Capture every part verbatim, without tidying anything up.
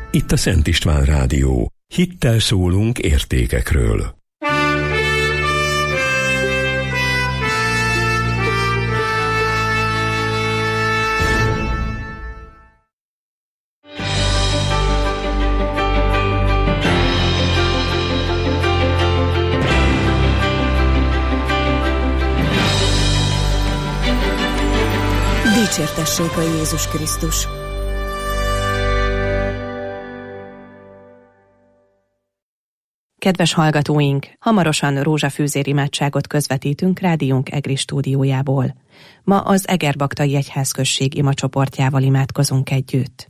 itt a Szent István Rádió. Hittel szólunk értékekről. Dicsértessék a Jézus Krisztus! Kedves hallgatóink, hamarosan rózsafűzér imádságot közvetítünk rádiónk egri stúdiójából. Ma az Egerbaktai Egyházközség imacsoportjával imádkozunk együtt.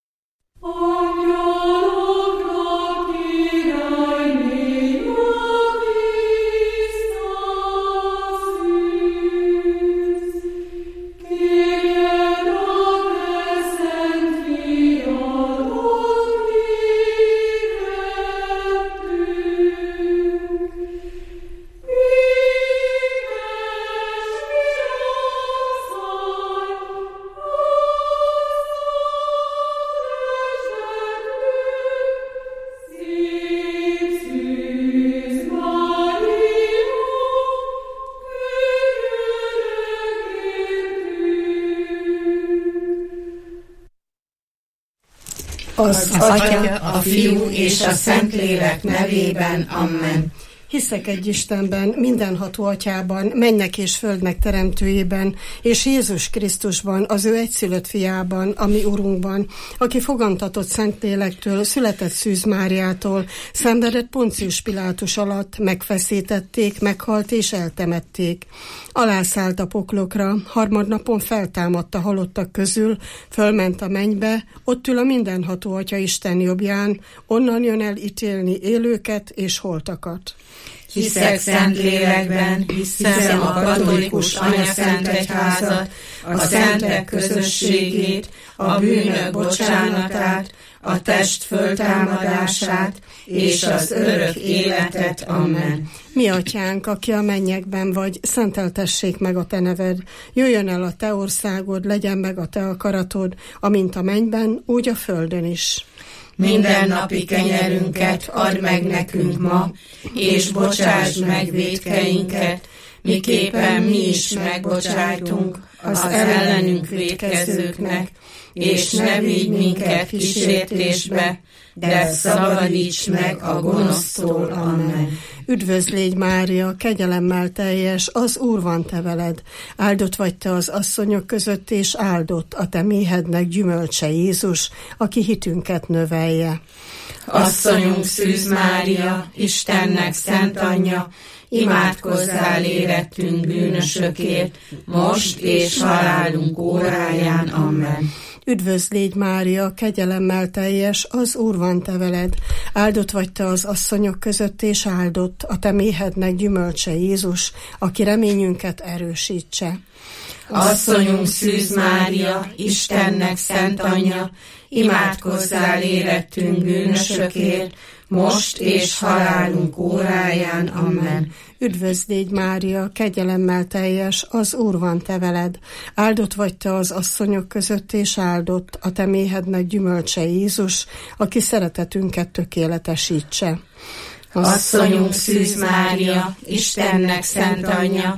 Az, az Atya, a Fiú és a Szentlélek nevében. Amen. Hiszek egy Istenben, mindenható Atyában, mennek és földnek teremtőjében, és Jézus Krisztusban, az ő egyszülött fiában, ami Urunkban, aki fogantatott Szentlélektől, született Szűz Máriától, szenvedett Poncius Pilátus alatt, megfeszítették, meghalt és eltemették. Alászállt a poklokra, harmadnapon feltámadt a halottak közül, fölment a mennybe, ott ül a mindenható Atya Isten jobbján, onnan jön el ítélni élőket és holtakat. Hiszek Szentlélekben, hiszem a katolikus anyaszentegyházat, a szentek közösségét, a bűnök bocsánatát, a test föltámadását és az örök életet. Amen. Mi Atyánk, aki a mennyekben vagy, szenteltessék meg a te neved. Jöjjön el a te országod, legyen meg a te akaratod, amint a mennyben, úgy a földön is. Minden napi kenyerünket add meg nekünk ma, és bocsásd meg vétkeinket, miképpen mi is megbocsájtunk az ellenünk vétkezőknek, és ne vigy minket kísértésbe, de szabadíts meg a gonosztól. Amen. Üdvözl légy, Mária, kegyelemmel teljes, az Úr van te veled. Áldott vagy te az asszonyok között, és áldott a te méhednek gyümölcse Jézus, aki hitünket növelje. Asszonyunk Szűz Mária, Istennek szent anyja, imádkozzál érettünk bűnösökért, most és halálunk óráján. Amen. Üdvözl légy, Mária, kegyelemmel teljes, az Úr van te veled. Áldott vagy te az asszonyok között, és áldott a te méhednek gyümölcse Jézus, aki reményünket erősítse. Asszonyunk Szűz Mária, Istennek szent anyja, imádkozzál érettünk bűnösökért, most és halálunk óráján. Amen. Üdvözl légy, Mária, kegyelemmel teljes, az Úr van te veled. Áldott vagy te az asszonyok között, és áldott a te méhednek gyümölcse Jézus, aki szeretetünket tökéletesítse. Asszonyunk Szűz Mária, Istennek szent anyja,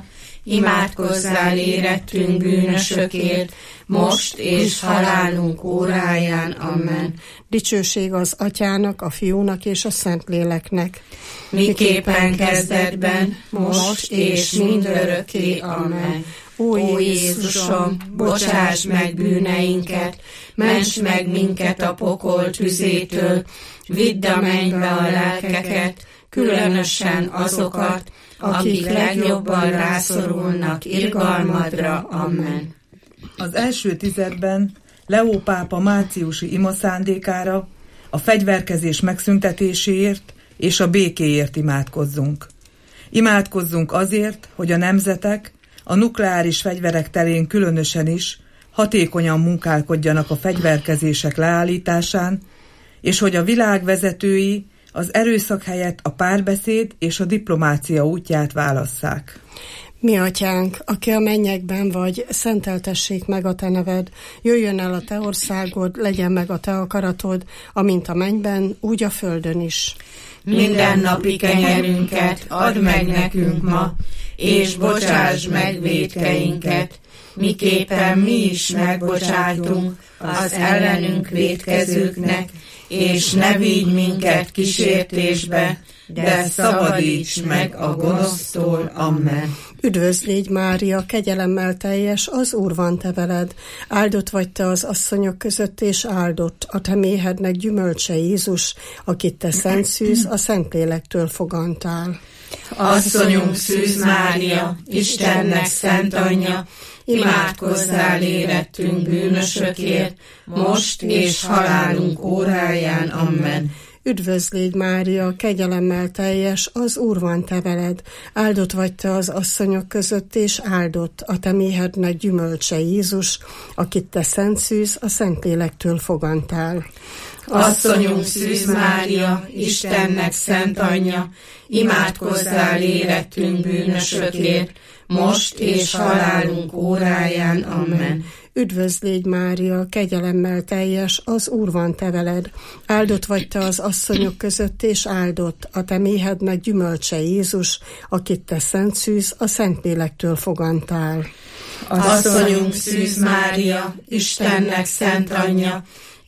imádkozzál érettünk bűnösökért, most és halálunk óráján. Amen. Dicsőség az Atyának, a Fiúnak és a Szentléleknek. Miképpen kezdetben, most és mindörökké. Amen. Ó Jézusom, bocsáss meg bűneinket, ments meg minket a pokol tüzétől, vidd a mennybe a lelkeket, különösen azokat, akik legjobban rászorulnak irgalmadra. Amen. Az első tizedben Leó pápa márciusi imaszándékára, a fegyverkezés megszüntetéséért és a békéért imádkozzunk. Imádkozzunk azért, hogy a nemzetek, a nukleáris fegyverek terén különösen is hatékonyan munkálkodjanak a fegyverkezések leállításán, és hogy a világ vezetői az erőszak helyett a párbeszéd és a diplomácia útját válasszák. Mi atyánk, aki a mennyekben vagy, szenteltessék meg a te neved, jöjjön el a te országod, legyen meg a te akaratod, amint a mennyben, úgy a földön is. Minden napi kenyerünket add meg nekünk ma, és bocsáss meg vétkeinket, miképpen mi is megbocsájtunk az ellenünk vétkezőknek, és ne vigy minket kísértésbe, de szabadíts meg a gonosztól. Amen. Üdvözl légy, Mária, kegyelemmel teljes, az Úr van te veled. Áldott vagy te az asszonyok között, és áldott a te méhednek gyümölcse Jézus, akit te szent szűz, a Szentlélektől fogantál. Asszonyunk Szűz Mária, Istennek szent anyja, imádkozzál érettünk bűnösökért, most és halálunk óráján. Amen. Üdvözl légy, Mária, kegyelemmel teljes, az Úr van te veled. Áldott vagy te az asszonyok között, és áldott a te méhednek gyümölcse Jézus, akit te szent szűz, a Szentlélektől fogantál. Asszonyunk Szűz Mária, Istennek szent anyja, imádkozzál érettünk bűnösökért, most és halálunk óráján. Amen. Üdvözl légy, Mária, kegyelemmel teljes, az Úr van te veled. Áldott vagy te az asszonyok között, és áldott a te méhednek gyümölcse Jézus, akit te szent szűz, a Szentlélektől fogantál. Asszonyunk Szűz Mária, Istennek szent anyja,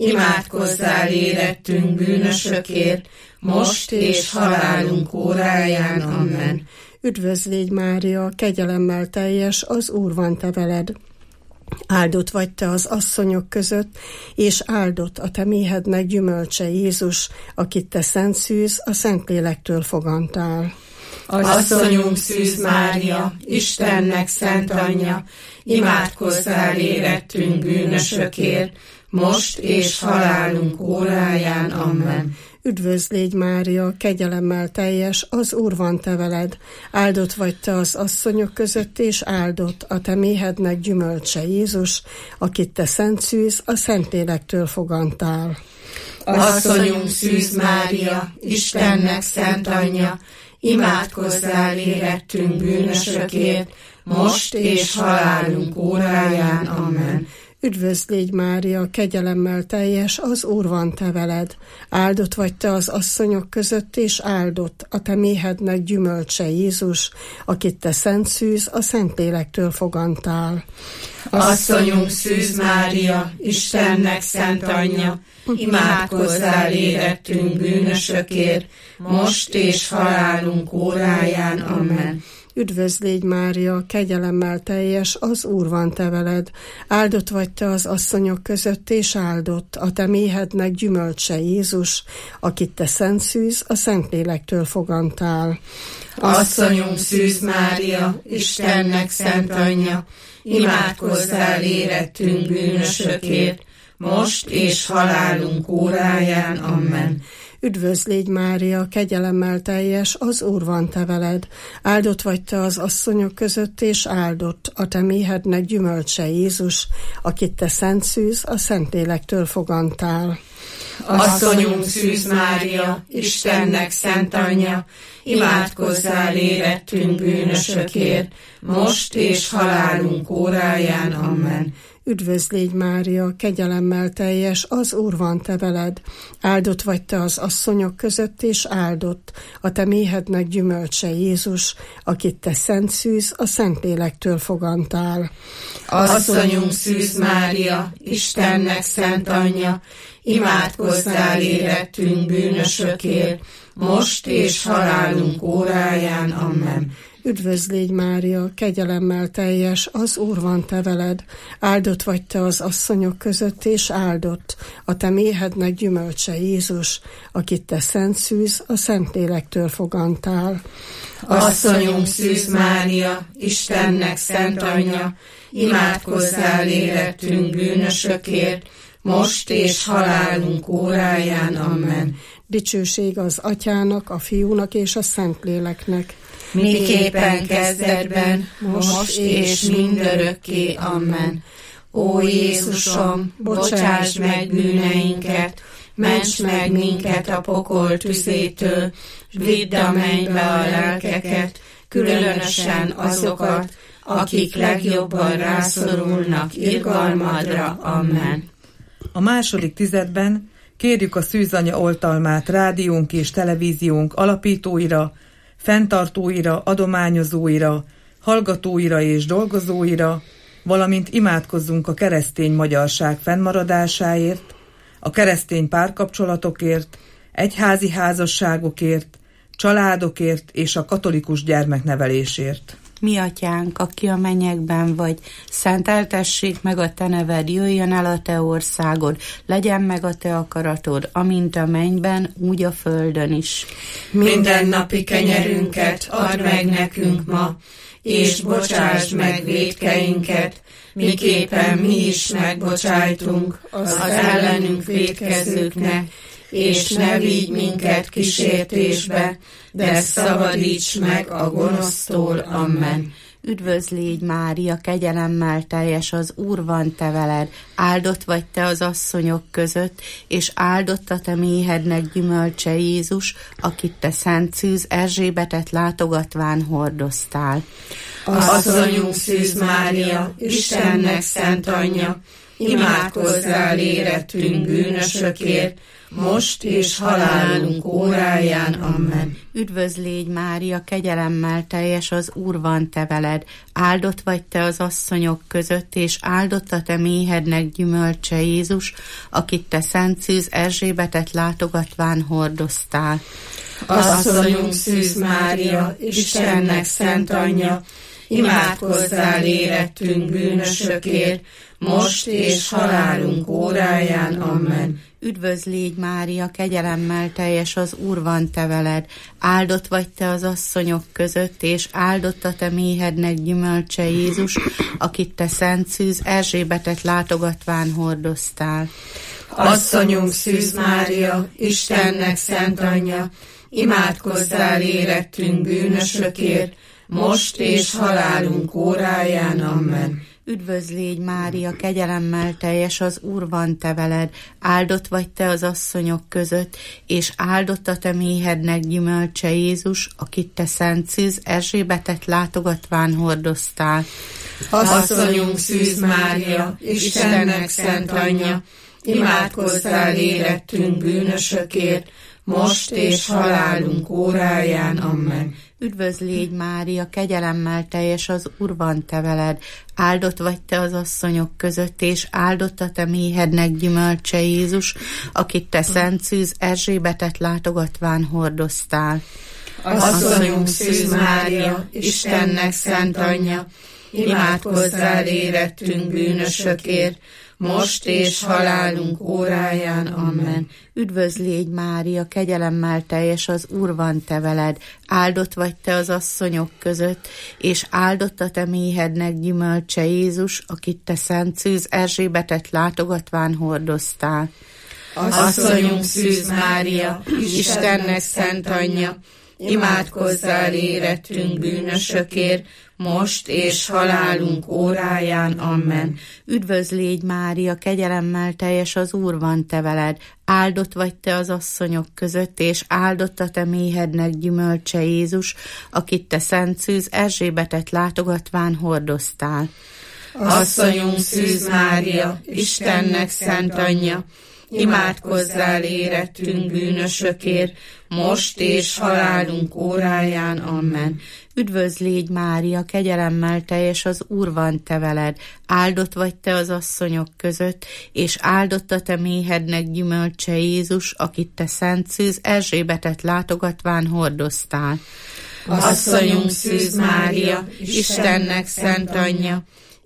imádkozzál érettünk bűnösökért, most és halálunk óráján. Amen. Üdvözl légy, Mária, kegyelemmel teljes, az Úr van te veled. Áldott vagy te az asszonyok között, és áldott a te méhednek gyümölcse Jézus, akit te szent szűz, a Szentlélektől fogantál. Asszonyunk Szűz Mária, Istennek szent anyja, imádkozzál érettünk bűnösökért, most és halálunk óráján. Amen. Üdvözl légy, Mária, kegyelemmel teljes, az Úr van te veled. Áldott vagy te az asszonyok között, és áldott a te méhednek gyümölcse Jézus, akit te szent szűz, a Szentlélektől fogantál. Asszonyunk Szűz Mária, Istennek szent anyja, imádkozzál érettünk bűnösökért, most és halálunk óráján. Amen. Üdvözl légy, Mária, kegyelemmel teljes, az Úr van te veled. Áldott vagy te az asszonyok között, és áldott a te méhednek gyümölcse Jézus, akit te szent szűz, a Szentlélektől fogantál. Asszonyunk Szűz Mária, Istennek szent anyja, imádkozzál érettünk bűnösökért, most és halálunk óráján. Amen. Üdvözl légy, Mária, kegyelemmel teljes, az Úr van te veled. Áldott vagy te az asszonyok között, és áldott a te méhednek gyümölcse Jézus, akit te szent szűz, a Szentlélektől fogantál. Asszonyunk Szűz Mária, Istennek szent anyja, imádkozzál érettünk bűnösökért, most és halálunk óráján. Amen. Üdvözl légy, Mária, kegyelemmel teljes, az Úr van te veled. Áldott vagy te az asszonyok között, és áldott a te méhednek gyümölcse Jézus, akit te szent szűz, a Szentlélektől fogantál. Asszonyunk Szűz Mária, Istennek szent anyja, imádkozzál érettünk bűnösökért, most és halálunk óráján. Amen. Üdvözl légy, Mária, kegyelemmel teljes, az Úr van te veled. Áldott vagy te az asszonyok között, és áldott a te méhednek gyümölcse Jézus, akit te szent szűz, a Szentlélektől fogantál. Asszonyunk Szűz Mária, Istennek szent anyja, imádkozzál érettünk bűnösökért, most és halálunk óráján. Amen. Üdvözl légy, Mária, kegyelemmel teljes, az Úr van te veled. Áldott vagy te az asszonyok között, és áldott a te méhednek gyümölcse Jézus, akit te szent szűz, a Szentlélektől fogantál. Asszonyunk Szűz Mária, Istennek szent anyja, imádkozzál érettünk bűnösökért, most és halálunk óráján. Amen. Dicsőség az Atyának, a Fiúnak és a Szentléleknek, miképpen kezdetben, most és mindörökké. Amen. Ó Jézusom, bocsáss meg bűneinket, ments meg minket a pokol tüzétől, vidd a mennybe a lelkeket, különösen azokat, akik legjobban rászorulnak irgalmadra. Amen. A második tizedben kérjük a Szűzanya oltalmát rádiónk és televíziónk alapítóira, fenntartóira, adományozóira, hallgatóira és dolgozóira, valamint imádkozzunk a keresztény magyarság fennmaradásáért, a keresztény párkapcsolatokért, egyházi házasságokért, családokért és a katolikus gyermeknevelésért. Mi atyánk, aki a mennyekben vagy, szenteltessék meg a te neved, jöjjön el a te országod, legyen meg a te akaratod, amint a mennyben, úgy a földön is. Mindennapi kenyerünket add meg nekünk ma, és bocsásd meg vétkeinket, miképpen mi is megbocsájtunk az ellenünk vétkezőknek, és ne vigy minket kísértésbe, de szabadíts meg a gonosztól. Amen. Üdvözl légy, Mária, kegyelemmel teljes, az Úr van te veled, áldott vagy te az asszonyok között, és áldott a te méhednek gyümölcse Jézus, akit te Szent Szűz Erzsébetet látogatván hordoztál. Asszonyunk Szűz Mária, Istennek szent anyja, imádkozzál érettünk bűnösökért, most és halálunk óráján. Amen. Üdvözl légy, Mária, kegyelemmel teljes, az Úr van te veled, áldott vagy te az asszonyok között, és áldott a te méhednek gyümölcse Jézus, akit te Szent Szűz Erzsébetet látogatván hordoztál. Asszonyunk Szűz Mária, Istennek szent anyja, imádkozzál érettünk bűnösökért, most és halálunk óráján. Amen. Üdvözl légy, Mária, kegyelemmel teljes, az Úr van te veled, áldott vagy te az asszonyok között, és áldott a te méhednek gyümölcse Jézus, akit te Szent Szűz Erzsébetet látogatván hordoztál. Asszonyunk Szűz Mária, Istennek szent anyja, imádkozzál érettünk bűnösökért, most és halálunk óráján. Amen. Üdvözl légy, Mária, kegyelemmel teljes, az Úr van te veled, áldott vagy te az asszonyok között, és áldott a te méhednek gyümölcse Jézus, akit te Szent Szűz Erzsébetet látogatván hordoztál. Asszonyunk Szűz Mária, Istennek szent anyja, imádkozzál érettünk bűnösökért, most és halálunk óráján. Amen. Üdvözl légy, Mária, kegyelemmel teljes, az Úr van te veled, áldott vagy te az asszonyok között, és áldott a te méhednek gyümölcse Jézus, akit te Szent Szűz Erzsébetet látogatván hordoztál. Asszonyunk Szűz Mária, Istennek szent anyja, imádkozzál érettünk bűnösökért, most és halálunk óráján. Amen. Üdvözl légy, Mária, kegyelemmel teljes, az Úr van te veled, áldott vagy te az asszonyok között, és áldott a te méhednek gyümölcse Jézus, akit te Szent Szűz Erzsébetet látogatván hordoztál. Asszonyunk Szűz Mária, Istennek szent anyja, imádkozzál érettünk bűnösökért, most és halálunk óráján. Amen. Üdvözl légy, Mária, kegyelemmel teljes, az Úr van te veled, áldott vagy te az asszonyok között, és áldott a te méhednek gyümölcse Jézus, akit te Szent Szűz Erzsébetet látogatván hordoztál. Asszonyunk Szűz Mária, Istennek szent anyja, imádkozzál érettünk bűnösökért, most és halálunk óráján. Amen. Üdvözl légy, Mária, kegyelemmel teljes, az Úr van te veled, áldott vagy te az asszonyok között, és áldott a te méhednek gyümölcse Jézus, akit te Szent Szűz Erzsébetet látogatván hordoztál. Asszonyunk Szűz Mária, Istennek szent anyja,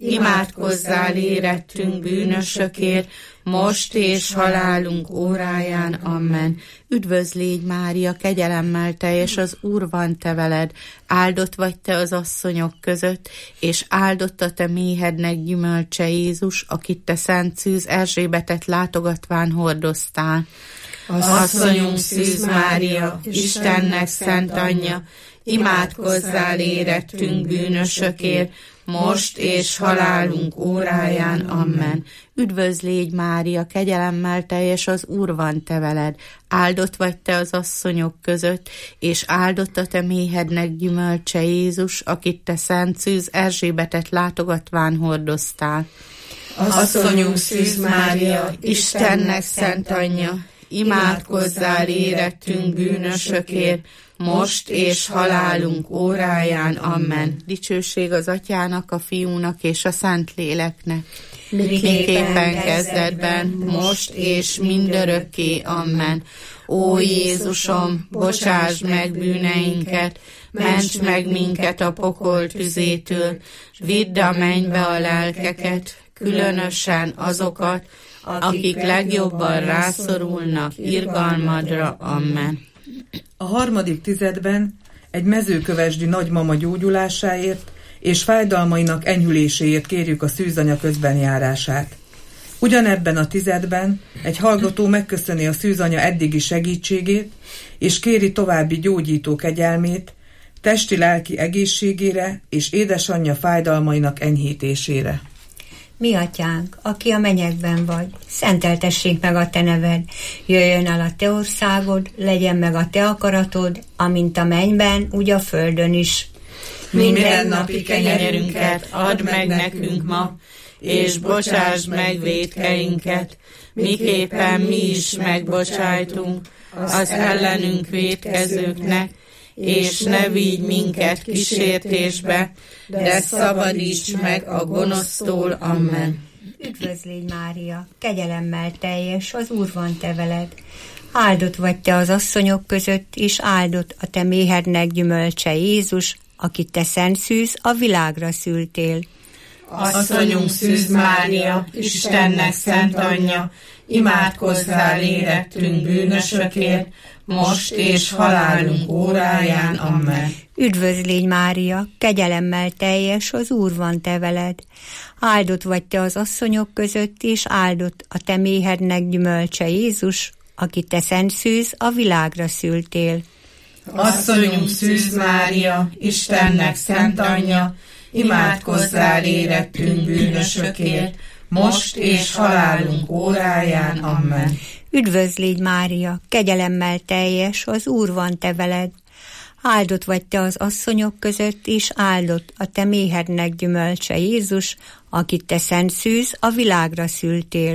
imádkozzál érettünk bűnösökért, most és halálunk óráján. Amen. Üdvözl légy, Mária, kegyelemmel teljes, az Úr van te veled, áldott vagy te az asszonyok között, és áldott a te méhednek gyümölcse Jézus, akit te Szent Szűz Erzsébetet látogatván hordoztál. Asszonyunk Szűz Mária, Istennek szent anyja, imádkozzál érettünk bűnösökért, most és halálunk óráján. Amen. Üdvözl légy, Mária, kegyelemmel teljes, az Úr van te veled. Áldott vagy te az asszonyok között, és áldott a te méhednek gyümölcse Jézus, akit te szent szűz Erzsébetet látogatván hordoztál. Asszonyunk Szűz Mária, Istennek szent anyja, imádkozzál érettünk bűnösökért, most és halálunk óráján. Amen. Dicsőség az Atyának, a Fiúnak és a Szentléleknek, miképpen kezdetben, most és mindörökké. Amen. Ó Jézusom, bocsáss meg bűneinket, ments meg minket a pokol tüzétől, s vidd a mennybe a lelkeket, különösen azokat, akik legjobban rászorulnak irgalmadra. Amen. A harmadik tizedben egy mezőkövesdi nagymama gyógyulásáért és fájdalmainak enyhüléséért kérjük a szűzanya közbenjárását. Ugyanebben a tizedben egy hallgató megköszöni a szűzanya eddigi segítségét, és kéri további gyógyító kegyelmét, testi-lelki egészségére és édesanyja fájdalmainak enyhítésére. Mi atyánk, aki a mennyekben vagy, szenteltessék meg a te neved, jöjjön el a te országod, legyen meg a te akaratod, amint a mennyben, úgy a földön is. Minden napi kenyerünket add meg nekünk ma, és bocsásd meg vétkeinket, miképpen mi is megbocsájtunk az ellenünk vétkezőknek, és ne vigy minket kísértésbe, de szabadíts meg a gonosztól. Amen. Üdvözl légy, Mária, kegyelemmel teljes, az Úr van te veled. Áldott vagy te az asszonyok között, és áldott a te méhednek gyümölcse Jézus, akit te szent szűz, a világra szültél. Asszonyunk Szűz Mária, Istennek szent anyja, imádkozzál érettünk bűnösökért, most és halálunk óráján. Amen. Üdvözl légy, Mária, kegyelemmel teljes, az Úr van te veled. Áldott vagy te az asszonyok között, és áldott a te méhednek gyümölcse Jézus, akit te szent szűz, a világra szültél. Asszonyunk Szűz Mária, Istennek szent anyja, imádkozzál érettünk bűnösökért, most és halálunk óráján. Amen. Üdvözl légy, Mária, kegyelemmel teljes, az Úr van te veled. Áldott vagy te az asszonyok között, és áldott a te méhednek gyümölcse Jézus, akit te szent szűz, a világra szültél.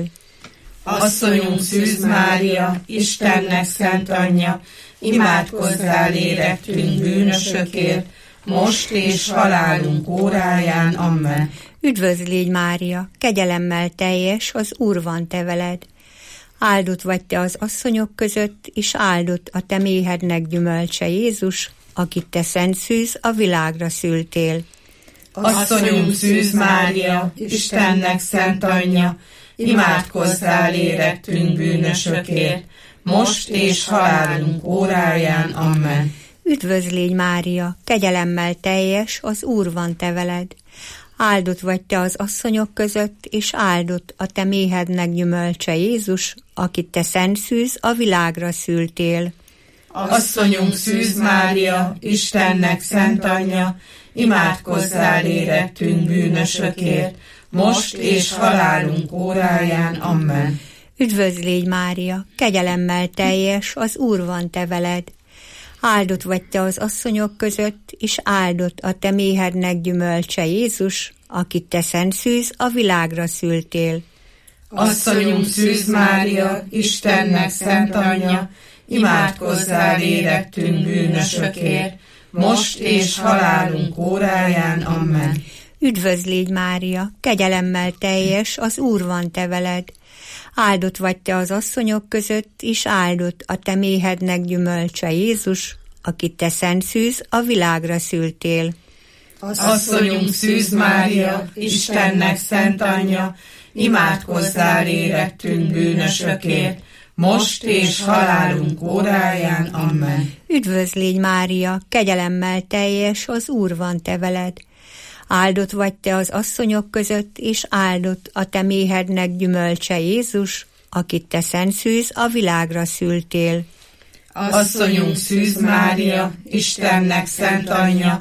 Asszonyunk Szűz Mária, Istennek szent anyja, imádkozzál érettünk bűnösökért, most és halálunk óráján. Amen. Üdvözl légy, Mária, kegyelemmel teljes, az Úr van te veled. Áldott vagy te az asszonyok között, és áldott a te méhednek gyümölcse Jézus, akit te szent szűz, a világra szültél. Asszonyunk Szűz Mária, Istennek szent anyja, imádkozzál érettünk bűnösökért, most és halálunk óráján. Amen. Üdvözl légy, Mária, kegyelemmel teljes, az Úr van te veled. Áldott vagy te az asszonyok között, és áldott a te méhednek gyümölcse Jézus, akit te szent szűz, a világra szültél. Asszonyunk Szűz Mária, Istennek szent anyja, imádkozzál érettünk bűnösökért, most és halálunk óráján. Amen. Üdvözl légy, Mária, kegyelemmel teljes, az Úr van te veled. Áldott vagy te az asszonyok között, és áldott a te méhednek gyümölcse Jézus, akit te szent szűz, a világra szültél. Asszonyunk Szűz Mária, Istennek szent anyja, imádkozzál érettünk bűnösökért, most és halálunk óráján. Amen. Üdvözl légy, Mária, kegyelemmel teljes, az Úr van te veled. Áldott vagy te az asszonyok között, és áldott a te méhednek gyümölcse Jézus, akit te szent szűz, a világra szültél. Asszonyunk Szűz Mária, Istennek szent anyja, imádkozzál érettünk bűnösökért, most és halálunk óráján. Amen. Üdvözl légy, Mária, kegyelemmel teljes, az Úr van te veled. Áldott vagy te az asszonyok között, és áldott a te méhednek gyümölcse Jézus, akit te szent szűz, a világra szültél. Asszonyunk Szűz Mária, Istennek szent anyja,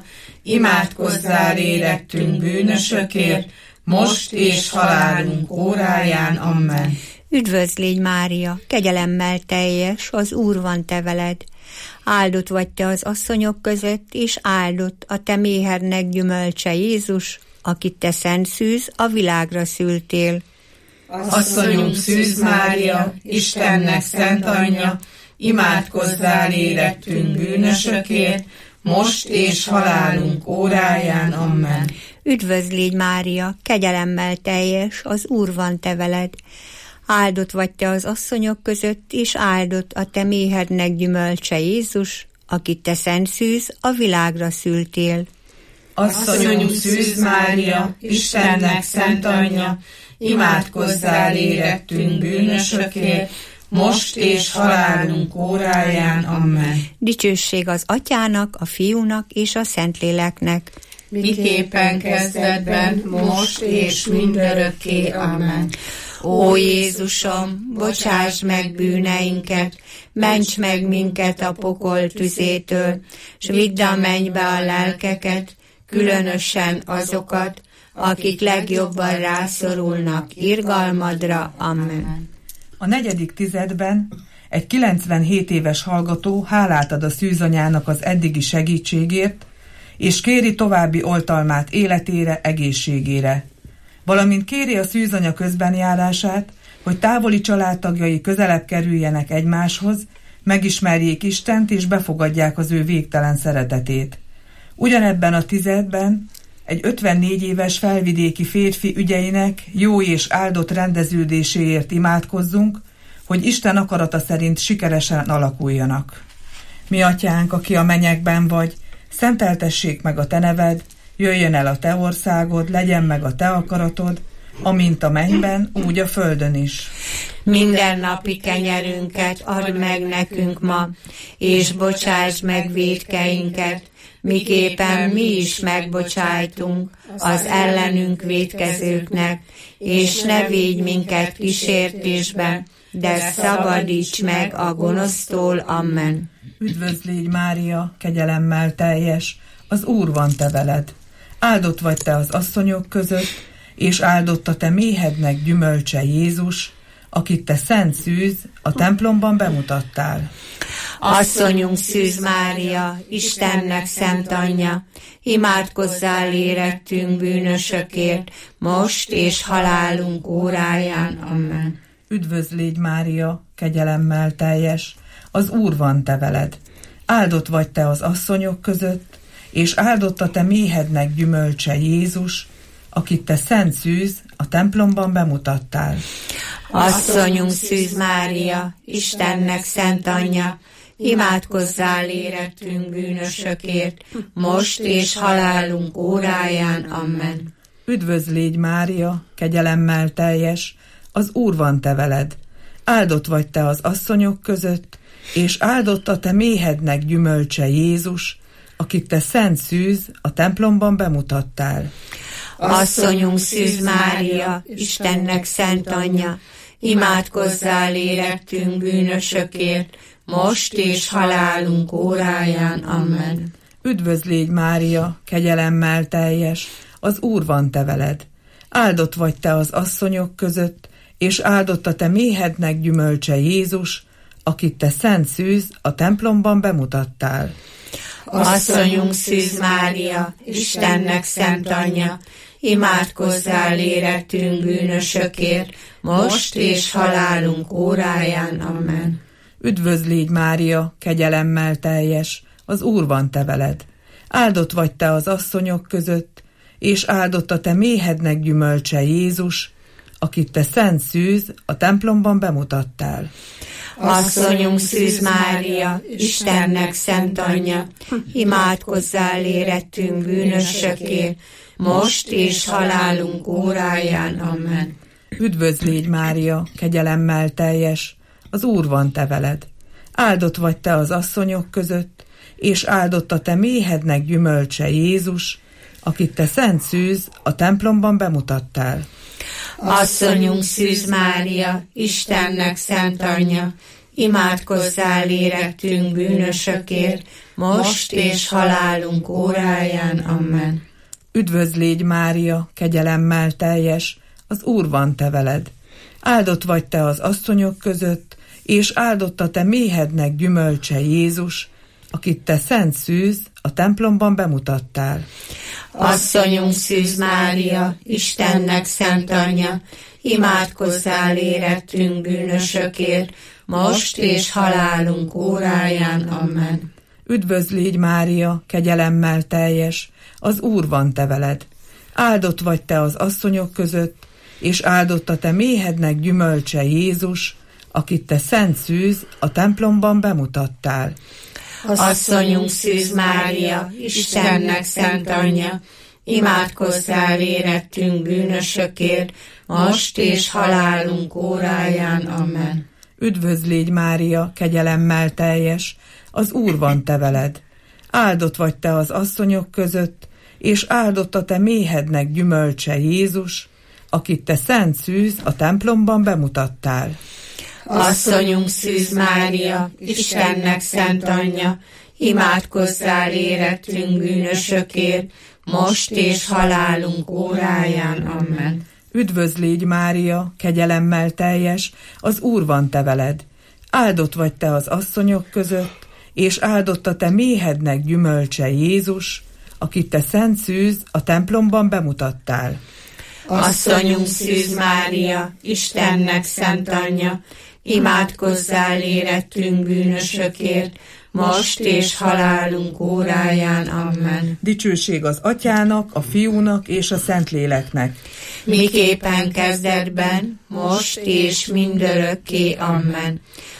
imádkozzál érettünk bűnösökért, most és halálunk óráján. Amen. Üdvözl légy, Mária, kegyelemmel teljes, az Úr van te veled. Áldott vagy te az asszonyok között, és áldott a te méhednek gyümölcse Jézus, akit te szent szűz, a világra szültél. Asszonyunk Szűz Mária, Istennek szent anyja, imádkozzál érettünk bűnösökért, most és halálunk óráján. Amen. Üdvözl légy, Mária, kegyelemmel teljes, az Úr van te veled. Áldott vagy te az asszonyok között, és áldott a te méhednek gyümölcse Jézus, akit te szent szűz, a világra szültél. Asszonyunk Szűz Mária, Istennek szent anyja, imádkozzál érettünk bűnösökért, most és halálunk óráján. Amen. Dicsőség az Atyának, a Fiúnak és a Szentléleknek, miképpen kezdetben, most és mindörökké. Amen. Ó Jézusom, bocsáss meg bűneinket, ments meg minket a pokol tüzétől, s vidd a mennybe a lelkeket, különösen azokat, akik legjobban rászorulnak irgalmadra. Amen. A negyedik tizedben egy kilencvenhét éves hallgató hálát ad a szűzanyának az eddigi segítségért, és kéri további oltalmát életére, egészségére. Valamint kéri a szűzanya közbenjárását, hogy távoli családtagjai közelebb kerüljenek egymáshoz, megismerjék Istent és befogadják az ő végtelen szeretetét. Ugyanebben a tizedben egy ötvennégy éves felvidéki férfi ügyeinek jó és áldott rendeződéséért imádkozzunk, hogy Isten akarata szerint sikeresen alakuljanak. Mi atyánk, aki a mennyekben vagy, szenteltessék meg a te neved, jöjjön el a te országod, legyen meg a te akaratod, amint a mennyben, úgy a földön is. Minden napi kenyerünket add meg nekünk ma, és bocsáss meg vétkeinket, miképpen mi is megbocsájtunk az ellenünk vétkezőknek, és ne védj minket kísértésbe, de szabadíts meg a gonosztól. Amen. Üdvözl légy, Mária, kegyelemmel teljes, az Úr van te veled. Áldott vagy te az asszonyok között, és áldott a te méhednek gyümölcse Jézus, akit te szent szűz, a templomban bemutattál. Asszonyunk Szűz Mária, Istennek szent anyja, imádkozzál érettünk bűnösökért, most és halálunk óráján. Amen. Üdvözl légy, Mária, kegyelemmel teljes, az Úr van te veled. Áldott vagy te az asszonyok között, és áldott a te méhednek gyümölcse Jézus, akit te szent szűz, a templomban bemutattál. Asszonyunk Szűz Mária, Istennek szent anyja, imádkozzál érettünk bűnösökért, most és halálunk óráján. Amen. Üdvözl légy, Mária, kegyelemmel teljes, az Úr van te veled. Áldott vagy te az asszonyok között, és áldott a te méhednek gyümölcse Jézus, akit te szent szűz, a templomban bemutattál. Asszonyunk Szűz Mária, Istennek szent anyja, imádkozzál érettünk bűnösökért, most és halálunk óráján. Amen. Üdvözl légy, Mária, kegyelemmel teljes, az Úr van te veled. Áldott vagy te az asszonyok között, és áldott a te méhednek gyümölcse Jézus, akit te szent szűz, a templomban bemutattál. Asszonyunk Szűz Mária, Istennek szent anyja, imádkozzál érettünk bűnösökért, most és halálunk óráján. Amen. Üdvözl légy, Mária, kegyelemmel teljes, az Úr van te veled. Áldott vagy te az asszonyok között, és áldott a te méhednek gyümölcse Jézus, akit te szent szűz, a templomban bemutattál. Asszonyunk Szűz Mária, Istennek szent anyja, imádkozzál érettünk bűnösökért, most és halálunk óráján. Amen. Üdvözl légy, Mária, kegyelemmel teljes, az Úr van te veled. Áldott vagy te az asszonyok között, és áldott a te méhednek gyümölcse Jézus, akit te szent szűz, a templomban bemutattál. Asszonyunk Szűz Mária, Istennek szent anyja, imádkozzál érettünk bűnösökért, most és halálunk óráján. Amen. Üdvözl légy, Mária, kegyelemmel teljes, az Úr van te veled. Áldott vagy te az asszonyok között, és áldott a te méhednek gyümölcse Jézus, akit te szent szűz a templomban bemutattál. Asszonyunk Szűz Mária, Istennek szent anyja, imádkozzál érettünk bűnösökért, most és halálunk óráján. Amen. Üdvözl légy, Mária, kegyelemmel teljes, az Úr van te veled. Áldott vagy te az asszonyok között, és áldott a te méhednek gyümölcse Jézus, akit te szent szűz a templomban bemutattál. Asszonyunk Szűz Mária, Istennek szent anyja, imádkozzál érettünk bűnösökért, most és halálunk óráján. Amen. Üdvözl légy, Mária, kegyelemmel teljes, az Úr van te veled. Áldott vagy te az asszonyok között, és áldott a te méhednek gyümölcse Jézus, akit te szent szűz a templomban bemutattál. Asszonyunk Szűz Mária, Istennek szent anyja, imádkozzál érettünk bűnösökért, most és halálunk óráján. Amen. Üdvözl légy, Mária, kegyelemmel teljes, az Úr van te veled. Áldott vagy te az asszonyok között, és áldott a te méhednek gyümölcse Jézus, akit te szent szűz a templomban bemutattál. Asszonyunk Szűz Mária, Istennek szent anyja, imádkozzál érettünk bűnösökért, most és halálunk óráján. Amen. Dicsőség az Atyának, a Fiúnak és a Szentléleknek. Miképpen kezdetben, most és mindörökké. Amen.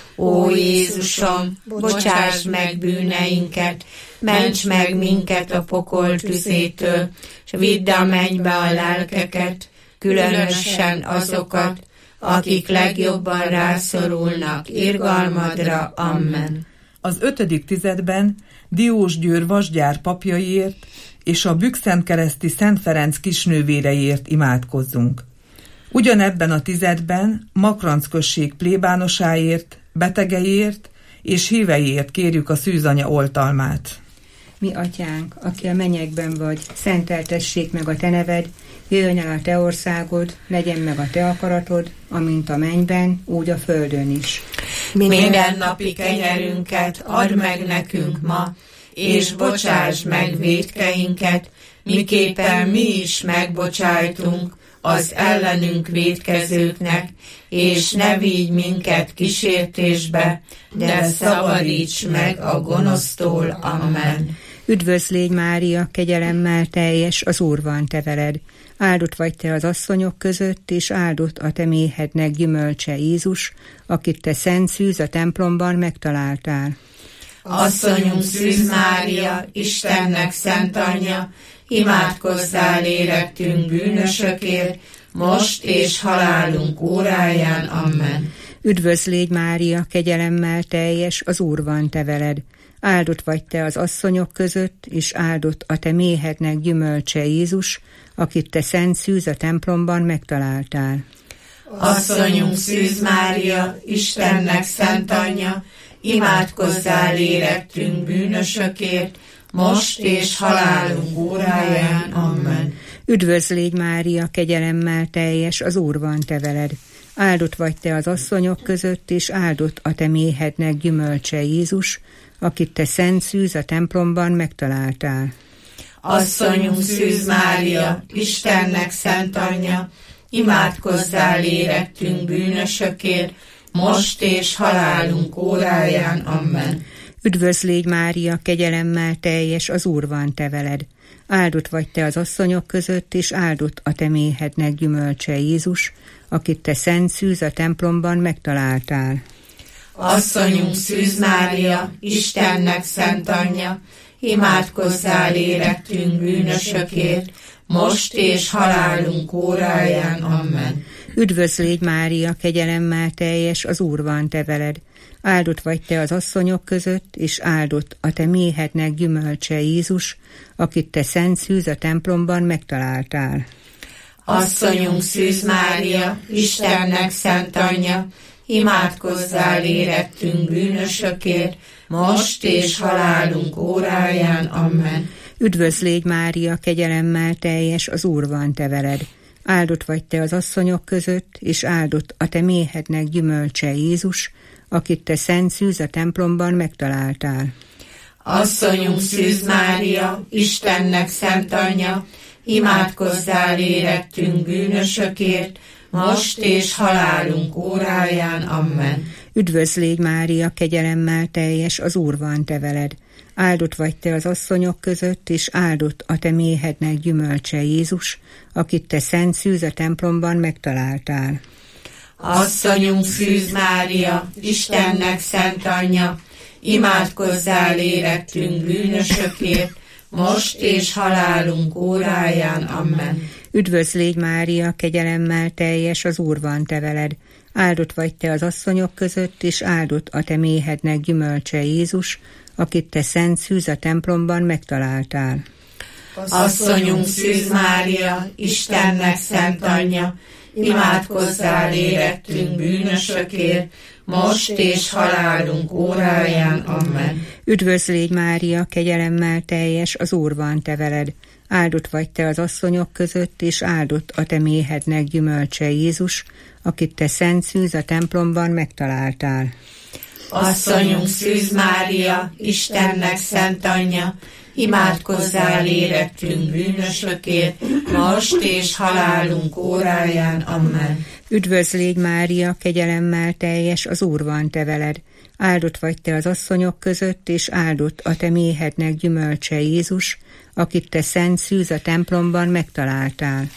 Ó Jézusom, bocsásd meg bűneinket, ments meg minket a pokol tüzétől, s vidd a mennybe a lelkeket, különösen azokat, akik legjobban rászorulnak irgalmadra. Amen. Az ötödik tizedben Diósgyőr vasgyár papjaiért és a Bükszentkereszti Szent Ferenc kisnővéreiért imádkozzunk. Ugyanebben a tizedben Makranc község plébánosáért, betegeiért és híveiért kérjük a szűzanya oltalmát. Mi atyánk, aki a mennyekben vagy, szenteltessék meg a te neved, jöjjön el a te országod, legyen meg a te akaratod, amint a mennyben, úgy a földön is. Minden napi kenyerünket add meg nekünk ma, és bocsásd meg vétkeinket, miképpen mi is megbocsájtunk az ellenünk vétkezőknek, és ne vigy minket kísértésbe, de szabadíts meg a gonosztól. Amen. Üdvözl légy, Mária, kegyelemmel teljes, az Úr van te veled. Áldott vagy te az asszonyok között, és áldott a te méhednek gyümölcse Jézus, akit te szent szűz a templomban megtaláltál. Asszonyunk Szűz Mária, Istennek szent anyja, imádkozzál érettünk bűnösökért, most és halálunk óráján. Amen. Üdvözl légy, Mária, kegyelemmel teljes, az Úr van te veled. Áldott vagy te az asszonyok között, és áldott a te méhednek gyümölcse Jézus, akit te szent szűz a templomban megtaláltál. Asszonyunk Szűz Mária, Istennek szent anyja, imádkozzál érettünk bűnösökért, most és halálunk óráján. Amen. Üdvözl légy, Mária, kegyelemmel teljes, az Úr van te veled. Áldott vagy te az asszonyok között, és áldott a te méhednek gyümölcse Jézus, akit te szent szűz a templomban megtaláltál. Asszonyunk Szűz Mária, Istennek szent anyja, imádkozzál érettünk bűnösökért, most és halálunk óráján. Amen. Üdvözl légy, Mária, kegyelemmel teljes, az Úr van te veled. Áldott vagy te az asszonyok között, és áldott a te méhednek gyümölcse Jézus, akit te szent szűz a templomban megtaláltál. Asszonyunk Szűz Mária, Istennek szent anyja, imádkozzál érettünk bűnösökért, most és halálunk óráján. Amen. Üdvözl légy, Mária, kegyelemmel teljes, az Úr van te veled. Áldott vagy te az asszonyok között, és áldott a te méhednek gyümölcse Jézus, akit te szent szűz a templomban megtaláltál. Asszonyunk Szűz Mária, Istennek szent anyja, imádkozzál érettünk bűnösökért, most és halálunk óráján. Amen. Üdvözl légy, Mária, kegyelemmel teljes, az Úr van te veled. Áldott vagy te az asszonyok között, és áldott a te méhednek gyümölcse Jézus, akit te szent szűz a templomban megtaláltál. Asszonyunk Szűz Mária, Istennek szent anyja, imádkozzál érettünk bűnösökért, most és halálunk óráján. Amen. Üdvözl légy, Mária, kegyelemmel teljes, az Úr van te veled. Áldott vagy te az asszonyok között, és áldott a te méhednek gyümölcse Jézus, akit te szent szűz a templomban megtaláltál. Asszonyunk Szűz Mária, Istennek szent anyja, imádkozzál érettünk bűnösökért, most és halálunk óráján. Amen. Üdvözl légy, Mária, kegyelemmel teljes, az Úr van te veled. Áldott vagy te az asszonyok között, és áldott a te méhednek gyümölcse Jézus, akit te szent szűz a templomban megtaláltál. Asszonyunk Szűz Mária, Istennek szent anyja, imádkozzál érettünk bűnösökért, most és halálunk óráján. Amen. Üdvözl légy, Mária, kegyelemmel teljes, az Úr van te veled. Áldott vagy te az asszonyok között, és áldott a te méhednek gyümölcse Jézus, akit te szent szűz a templomban megtaláltál. Asszonyunk Szűz Mária, Istennek szent anyja, imádkozzál érettünk bűnösökért, most és halálunk óráján. Amen. Üdvözl légy, Mária, kegyelemmel teljes, az Úr van te veled. Áldott vagy te az asszonyok között, és áldott a te méhednek gyümölcse Jézus, akit te szent szűz a templomban megtaláltál.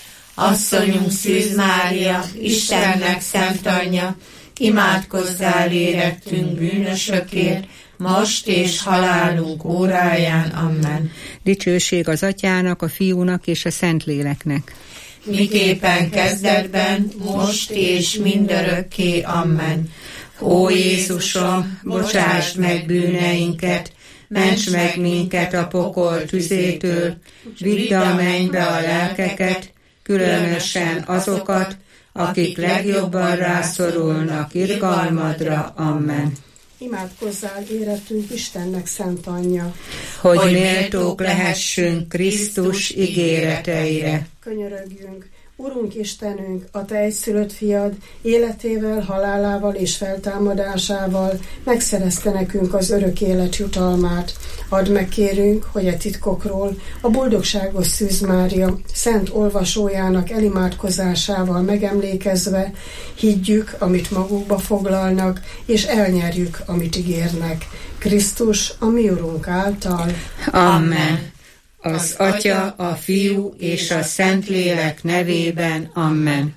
Asszonyunk Szűz Mária, Istennek szent anyja, imádkozzál érettünk bűnösökért, most és halálunk óráján. Amen. Dicsőség az Atyának, a Fiúnak és a Szentléleknek. Miképpen kezdetben, most és mindörökké. Amen. Ó Jézusom, bocsásd meg bűneinket, ments meg minket a pokol tüzétől, vidd a mennybe a lelkeket, különösen azokat, akik legjobban rászorulnak irgalmadra. Amen. Imádkozzál érettünk Istennek szent anyja, hogy, hogy méltók lehessünk Krisztus ígéreteire. Könyörögjünk, Urunk Istenünk, a te egyszülött fiad életével, halálával és feltámadásával megszerezte nekünk az örök élet jutalmát. Add meg, kérünk, hogy a titkokról a boldogságos Szűz Mária szent olvasójának elimádkozásával megemlékezve higgyük, amit magukba foglalnak, és elnyerjük, amit ígérnek. Krisztus, a mi Urunk által. Amen. Az Atya, a Fiú és a Szentlélek nevében. Amen.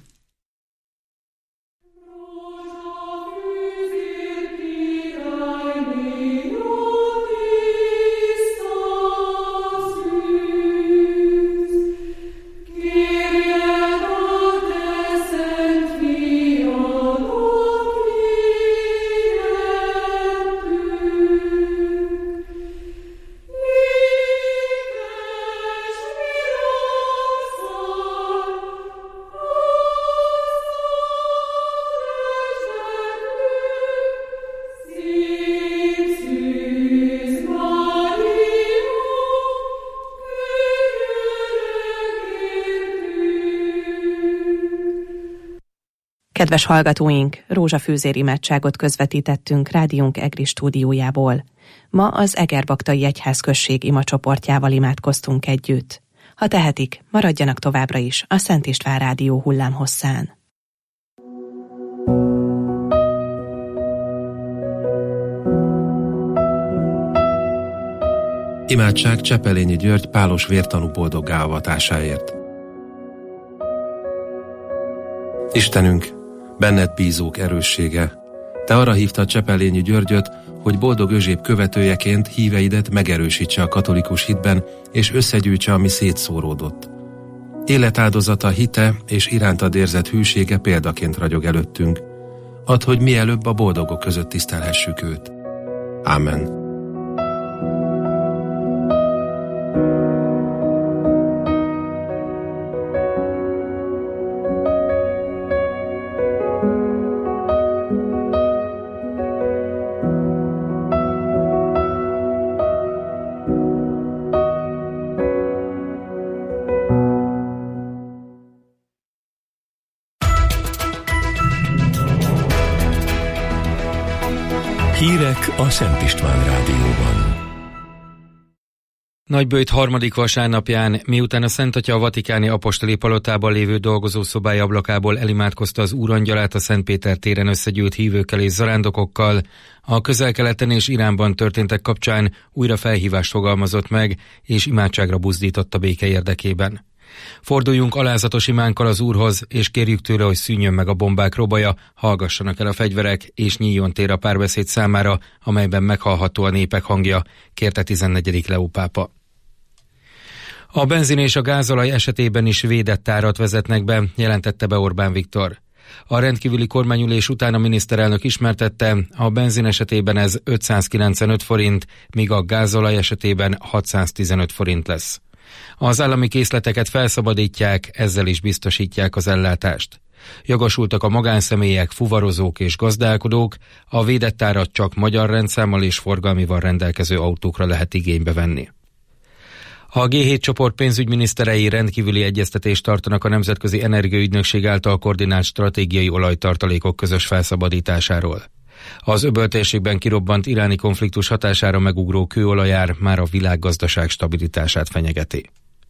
Kedves hallgatóink, rózsafűzér imádságot közvetítettünk rádiónk EGRI stúdiójából. Ma az Egerbaktai Egyházközség imacsoportjával imádkoztunk együtt. Ha tehetik, maradjanak továbbra is a Szent István Rádió hullámhosszán. Imádság Csepelényi György pálos vértanú boldoggá avatásáért. Istenünk, benned bízók erőssége, te arra hívtad Csepelényi Györgyöt, hogy boldog Özséb követőjeként híveidet megerősítse a katolikus hitben, és összegyűjtse, ami szétszóródott. Életáldozata, hite és irántad érzett hűsége példaként ragyog előttünk. Add, hogy mielőbb a boldogok között tisztelhessük őt. Ámen. Hírek a Szent István Rádióban. Nagyböjt harmadik vasárnapján, miután a Szent Atya a vatikáni apostoli palotában lévő dolgozószobája ablakából elimádkozta az Úrangyalát a Szent Péter téren összegyűlt hívőkkel és zarándokokkal, a Közel-Keleten és Iránban történtek kapcsán újra felhívást fogalmazott meg, és imádságra buzdított a béke érdekében. Forduljunk alázatos imánkkal az Úrhoz, és kérjük tőle, hogy szűnjön meg a bombák robaja, hallgassanak el a fegyverek, és nyíljon tér a párbeszéd számára, amelyben meghallható a népek hangja, kérte tizennegyedik Leó pápa. A benzin és a gázolaj esetében is védett árat vezetnek be, jelentette be Orbán Viktor. A rendkívüli kormányülés után a miniszterelnök ismertette, a benzin esetében ez ötszázkilencvenöt forint, míg a gázolaj esetében hatszáztizenöt forint lesz. Az állami készleteket felszabadítják, ezzel is biztosítják az ellátást. Jogosultak a magánszemélyek, fuvarozók és gazdálkodók, a védett árat csak magyar rendszámmal és forgalmival rendelkező autókra lehet igénybe venni. A gé hét csoport pénzügyminiszterei rendkívüli egyeztetést tartanak a Nemzetközi Energiaügynökség által koordinált stratégiai olajtartalékok közös felszabadításáról. Az öböltérségben kirobbant iráni konfliktus hatására megugró kőolajár már a világgazdaság stabilitását fenyegeti.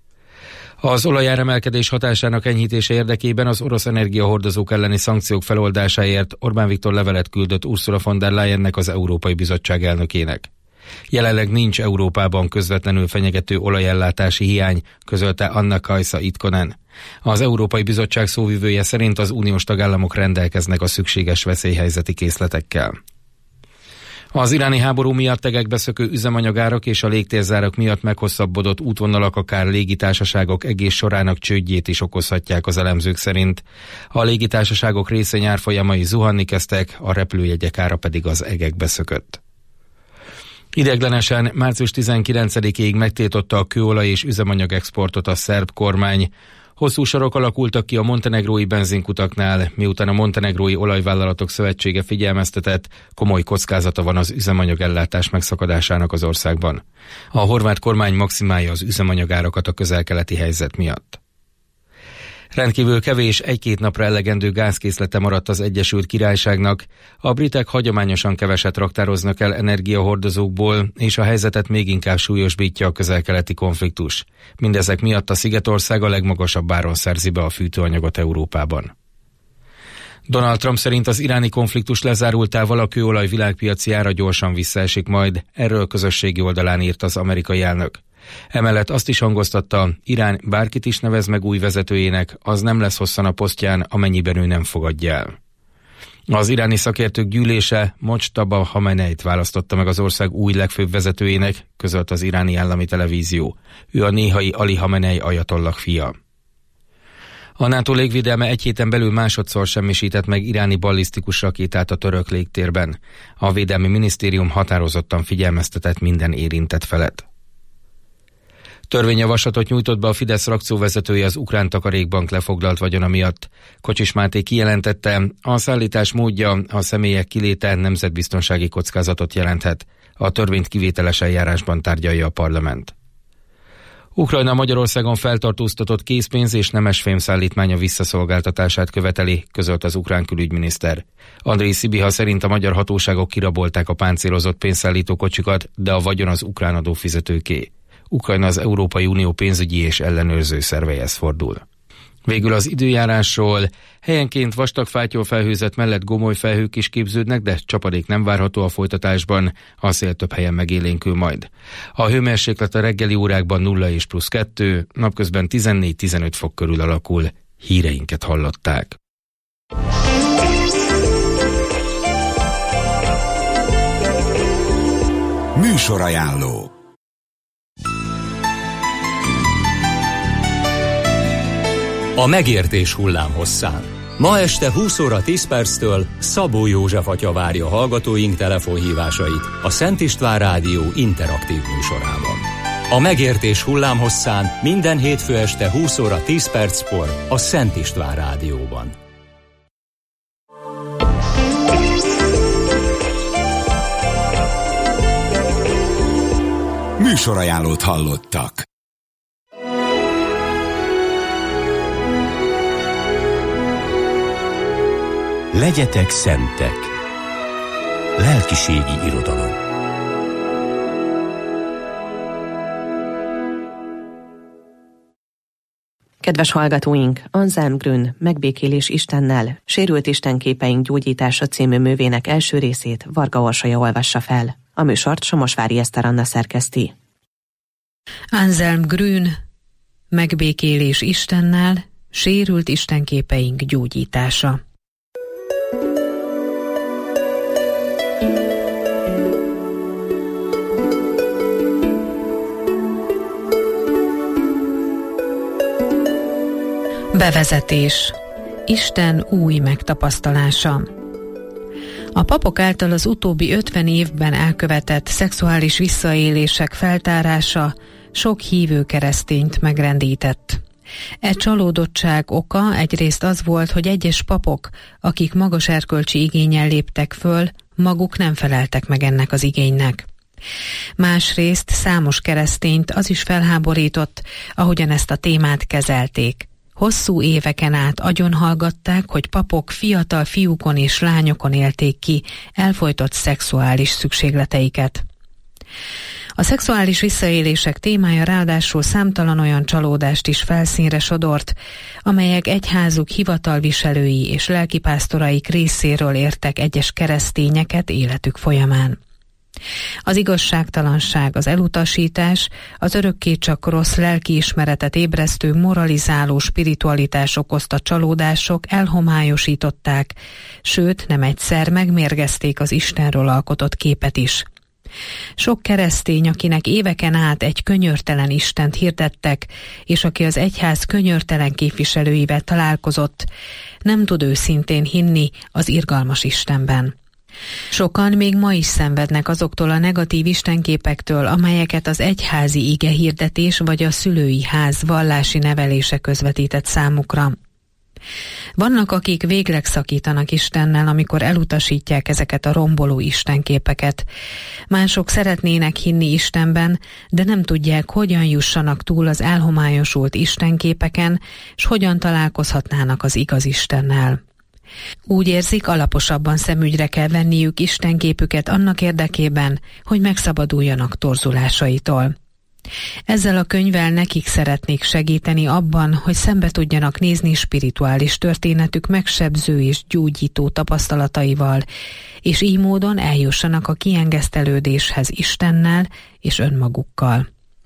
Az olajáremelkedés hatásának enyhítése érdekében az orosz energiahordozók elleni szankciók feloldásáért Orbán Viktor levelet küldött Ursula von der Leyennek, az Európai Bizottság elnökének. Jelenleg nincs Európában közvetlenül fenyegető olajellátási hiány, közölte Anna-Kajsa Itkonen. Az Európai Bizottság szóvivője szerint az uniós tagállamok rendelkeznek a szükséges veszélyhelyzeti készletekkel. Az iráni háború miatt tegekbe szökő üzemanyagárak és a légtérzárak miatt meghosszabbodott útvonalak akár légitársaságok egész sorának csődjét is okozhatják az elemzők szerint. A légitársaságok részvényárfolyamai zuhanni kezdtek, a repülőjegyek ára pedig az egekbe szökött. Ideiglenesen március tizenkilencedikéig megtiltotta a kőolaj és üzemanyag exportot a szerb kormány. Hosszú sorok alakultak ki a montenegrói benzinkutaknál, miután a Montenegrói Olajvállalatok Szövetsége figyelmeztetett, komoly kockázata van az üzemanyagellátás megszakadásának az országban. A horvát kormány maximálja az üzemanyagárakat a közel-keleti helyzet miatt. Rendkívül kevés, egy-két napra elegendő gázkészlete maradt az Egyesült Királyságnak. A britek hagyományosan keveset raktároznak el energiahordozókból, és a helyzetet még inkább súlyosbítja a közel-keleti konfliktus. Mindezek miatt a Szigetország a legmagasabb áron szerzi be a fűtőanyagot Európában. Donald Trump szerint az iráni konfliktus lezárultával a kőolaj világpiaci ára gyorsan visszaesik majd, erről közösségi oldalán írt az amerikai elnök. Emellett azt is hangoztatta, Irán bárkit is nevez meg új vezetőjének, az nem lesz hosszan a posztján, amennyiben ő nem fogadja el. Az iráni szakértők gyűlése Mojtaba Hameneit választotta meg az ország új legfőbb vezetőjének, közölt az iráni állami televízió. Ő a néhai Ali Hamenei ajatollah fia. A NATO légvédelme egy héten belül másodszor semmisített meg iráni ballisztikus rakétát a török légtérben. A Védelmi Minisztérium határozottan figyelmeztetett minden érintett felet. Törvényjavaslatot nyújtott be a Fidesz frakcióvezetője az ukrán takarékbank lefoglalt vagyona miatt. Kocsis Máté kijelentette, a szállítás módja, a személyek kiléte nemzetbiztonsági kockázatot jelenthet. A törvényt kivételes eljárásban tárgyalja a parlament. Ukrajna Magyarországon feltartóztatott készpénz és nemesfém szállítmánya visszaszolgáltatását követeli, közölt az ukrán külügyminiszter. Andrei Szibiha szerint a magyar hatóságok kirabolták a páncélozott pénzszállító kocsikat, de a vagyon az ukrán adófizetőké. Ukrajna az Európai Unió pénzügyi és ellenőrző szerveihez fordul. Végül az időjárásról. Helyenként vastag fátyol felhőzet mellett gomoly felhők is képződnek, de csapadék nem várható a folytatásban, a szél több helyen megélénkül majd. A hőmérséklet a reggeli órákban nulla és plusz kettő, napközben tizennégy-tizenöt fok körül alakul. Híreinket hallották. Műsorajánló. A megértés hullámhosszán. Ma este húsz óra tíz perctől Szabó József atya várja hallgatóink telefonhívásait a Szent István Rádió interaktív műsorában. A megértés hullámhosszán minden hétfő este húsz óra tíz perckor a Szent István Rádióban. Műsorajánlót hallottak. Legyetek szentek. Lelkiségi irodalom. Kedves hallgatóink, Anselm Grün Megbékélés Istennel, Sérült Istenképeink gyógyítása című művének első részét Varga Orsolya olvassa fel. A műsort Somosvári Eszter Anna szerkeszti. Anselm Grün Megbékélés Istennel, Sérült Istenképeink gyógyítása. Bevezetés. Isten új megtapasztalása. A papok által az utóbbi ötven évben elkövetett szexuális visszaélések feltárása sok hívő keresztényt megrendített. E csalódottság oka egyrészt az volt, hogy egyes papok, akik magas erkölcsi igénnyel léptek föl, maguk nem feleltek meg ennek az igénynek. Másrészt számos keresztényt az is felháborított, ahogyan ezt a témát kezelték. Hosszú éveken át agyonhallgatták, hogy papok fiatal fiúkon és lányokon élték ki elfojtott szexuális szükségleteiket. A szexuális visszaélések témája ráadásul számtalan olyan csalódást is felszínre sodort, amelyek egyházuk hivatalviselői és lelkipásztoraik részéről értek egyes keresztényeket életük folyamán. Az igazságtalanság, az elutasítás, az örökké csak rossz lelkiismeretet ébresztő moralizáló spiritualitás okozta csalódások elhomályosították, sőt nem egyszer megmérgezték az Istenről alkotott képet is. Sok keresztény, akinek éveken át egy könyörtelen Istent hirdettek, és aki az egyház könyörtelen képviselőivel találkozott, nem tud őszintén hinni az irgalmas Istenben. Sokan még ma is szenvednek azoktól a negatív istenképektől, amelyeket az egyházi igehirdetés vagy a szülői ház vallási nevelése közvetített számukra. Vannak, akik végleg szakítanak Istennel, amikor elutasítják ezeket a romboló istenképeket. Mások szeretnének hinni Istenben, de nem tudják, hogyan jussanak túl az elhomályosult istenképeken, s hogyan találkozhatnának az igaz Istennel. Úgy érzik, alaposabban szemügyre kell venniük istenképüket annak érdekében, hogy megszabaduljanak torzulásaitól. Ezzel a könyvvel nekik szeretnék segíteni abban, hogy szembe tudjanak nézni spirituális történetük megsebző és gyógyító tapasztalataival, és így módon eljussanak a kiengesztelődéshez Istennel és önmagukkal.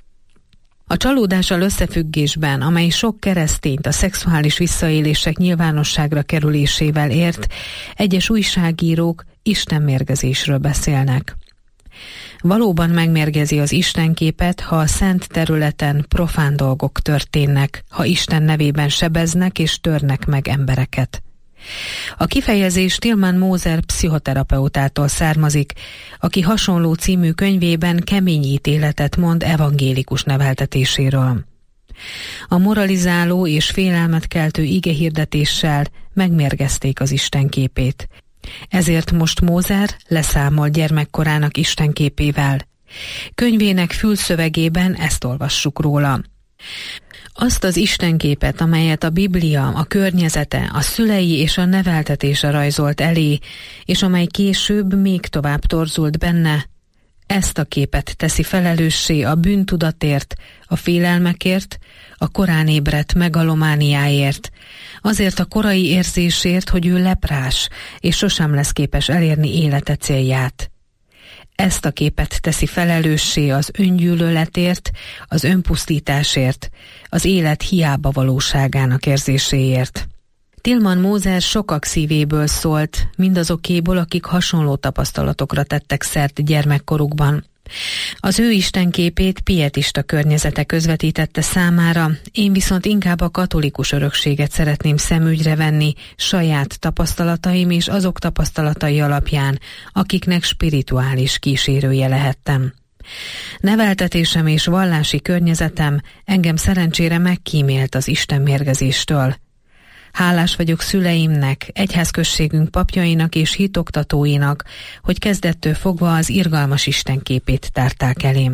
A csalódással összefüggésben, amely sok keresztényt a szexuális visszaélések nyilvánosságra kerülésével ért, egyes újságírók istenmérgezésről beszélnek. Valóban megmérgezi az istenképet, ha a szent területen profán dolgok történnek, ha Isten nevében sebeznek és törnek meg embereket. A kifejezés Tilman Moser pszichoterapeutától származik, aki hasonló című könyvében kemény ítéletet mond evangélikus neveltetéséről. A moralizáló és félelmet keltő igehirdetéssel megmérgezték az istenképét. Ezért most Moser leszámol gyermekkorának istenképével. Könyvének fülszövegében ezt olvassuk róla. Azt az istenképet, amelyet a Biblia, a környezete, a szülei és a neveltetése rajzolt elé, és amely később még tovább torzult benne, ezt a képet teszi felelőssé a bűntudatért, a félelmekért, a korán ébredt megalomániáért, azért a korai érzésért, hogy ő leprás, és sosem lesz képes elérni élete célját. Ezt a képet teszi felelőssé az öngyűlöletért, az önpusztításért, az élet hiába valóságának érzéséért. Tilman Moser sokak szívéből szólt, mindazokéból, akik hasonló tapasztalatokra tettek szert gyermekkorukban. Az ő istenképét pietista környezete közvetítette számára, én viszont inkább a katolikus örökséget szeretném szemügyre venni saját tapasztalataim és azok tapasztalatai alapján, akiknek spirituális kísérője lehettem. Neveltetésem és vallási környezetem engem szerencsére megkímélt az istenmérgezéstől. Hálás vagyok szüleimnek, egyházközségünk papjainak és hitoktatóinak, hogy kezdettől fogva az irgalmas Isten képét tárták elém.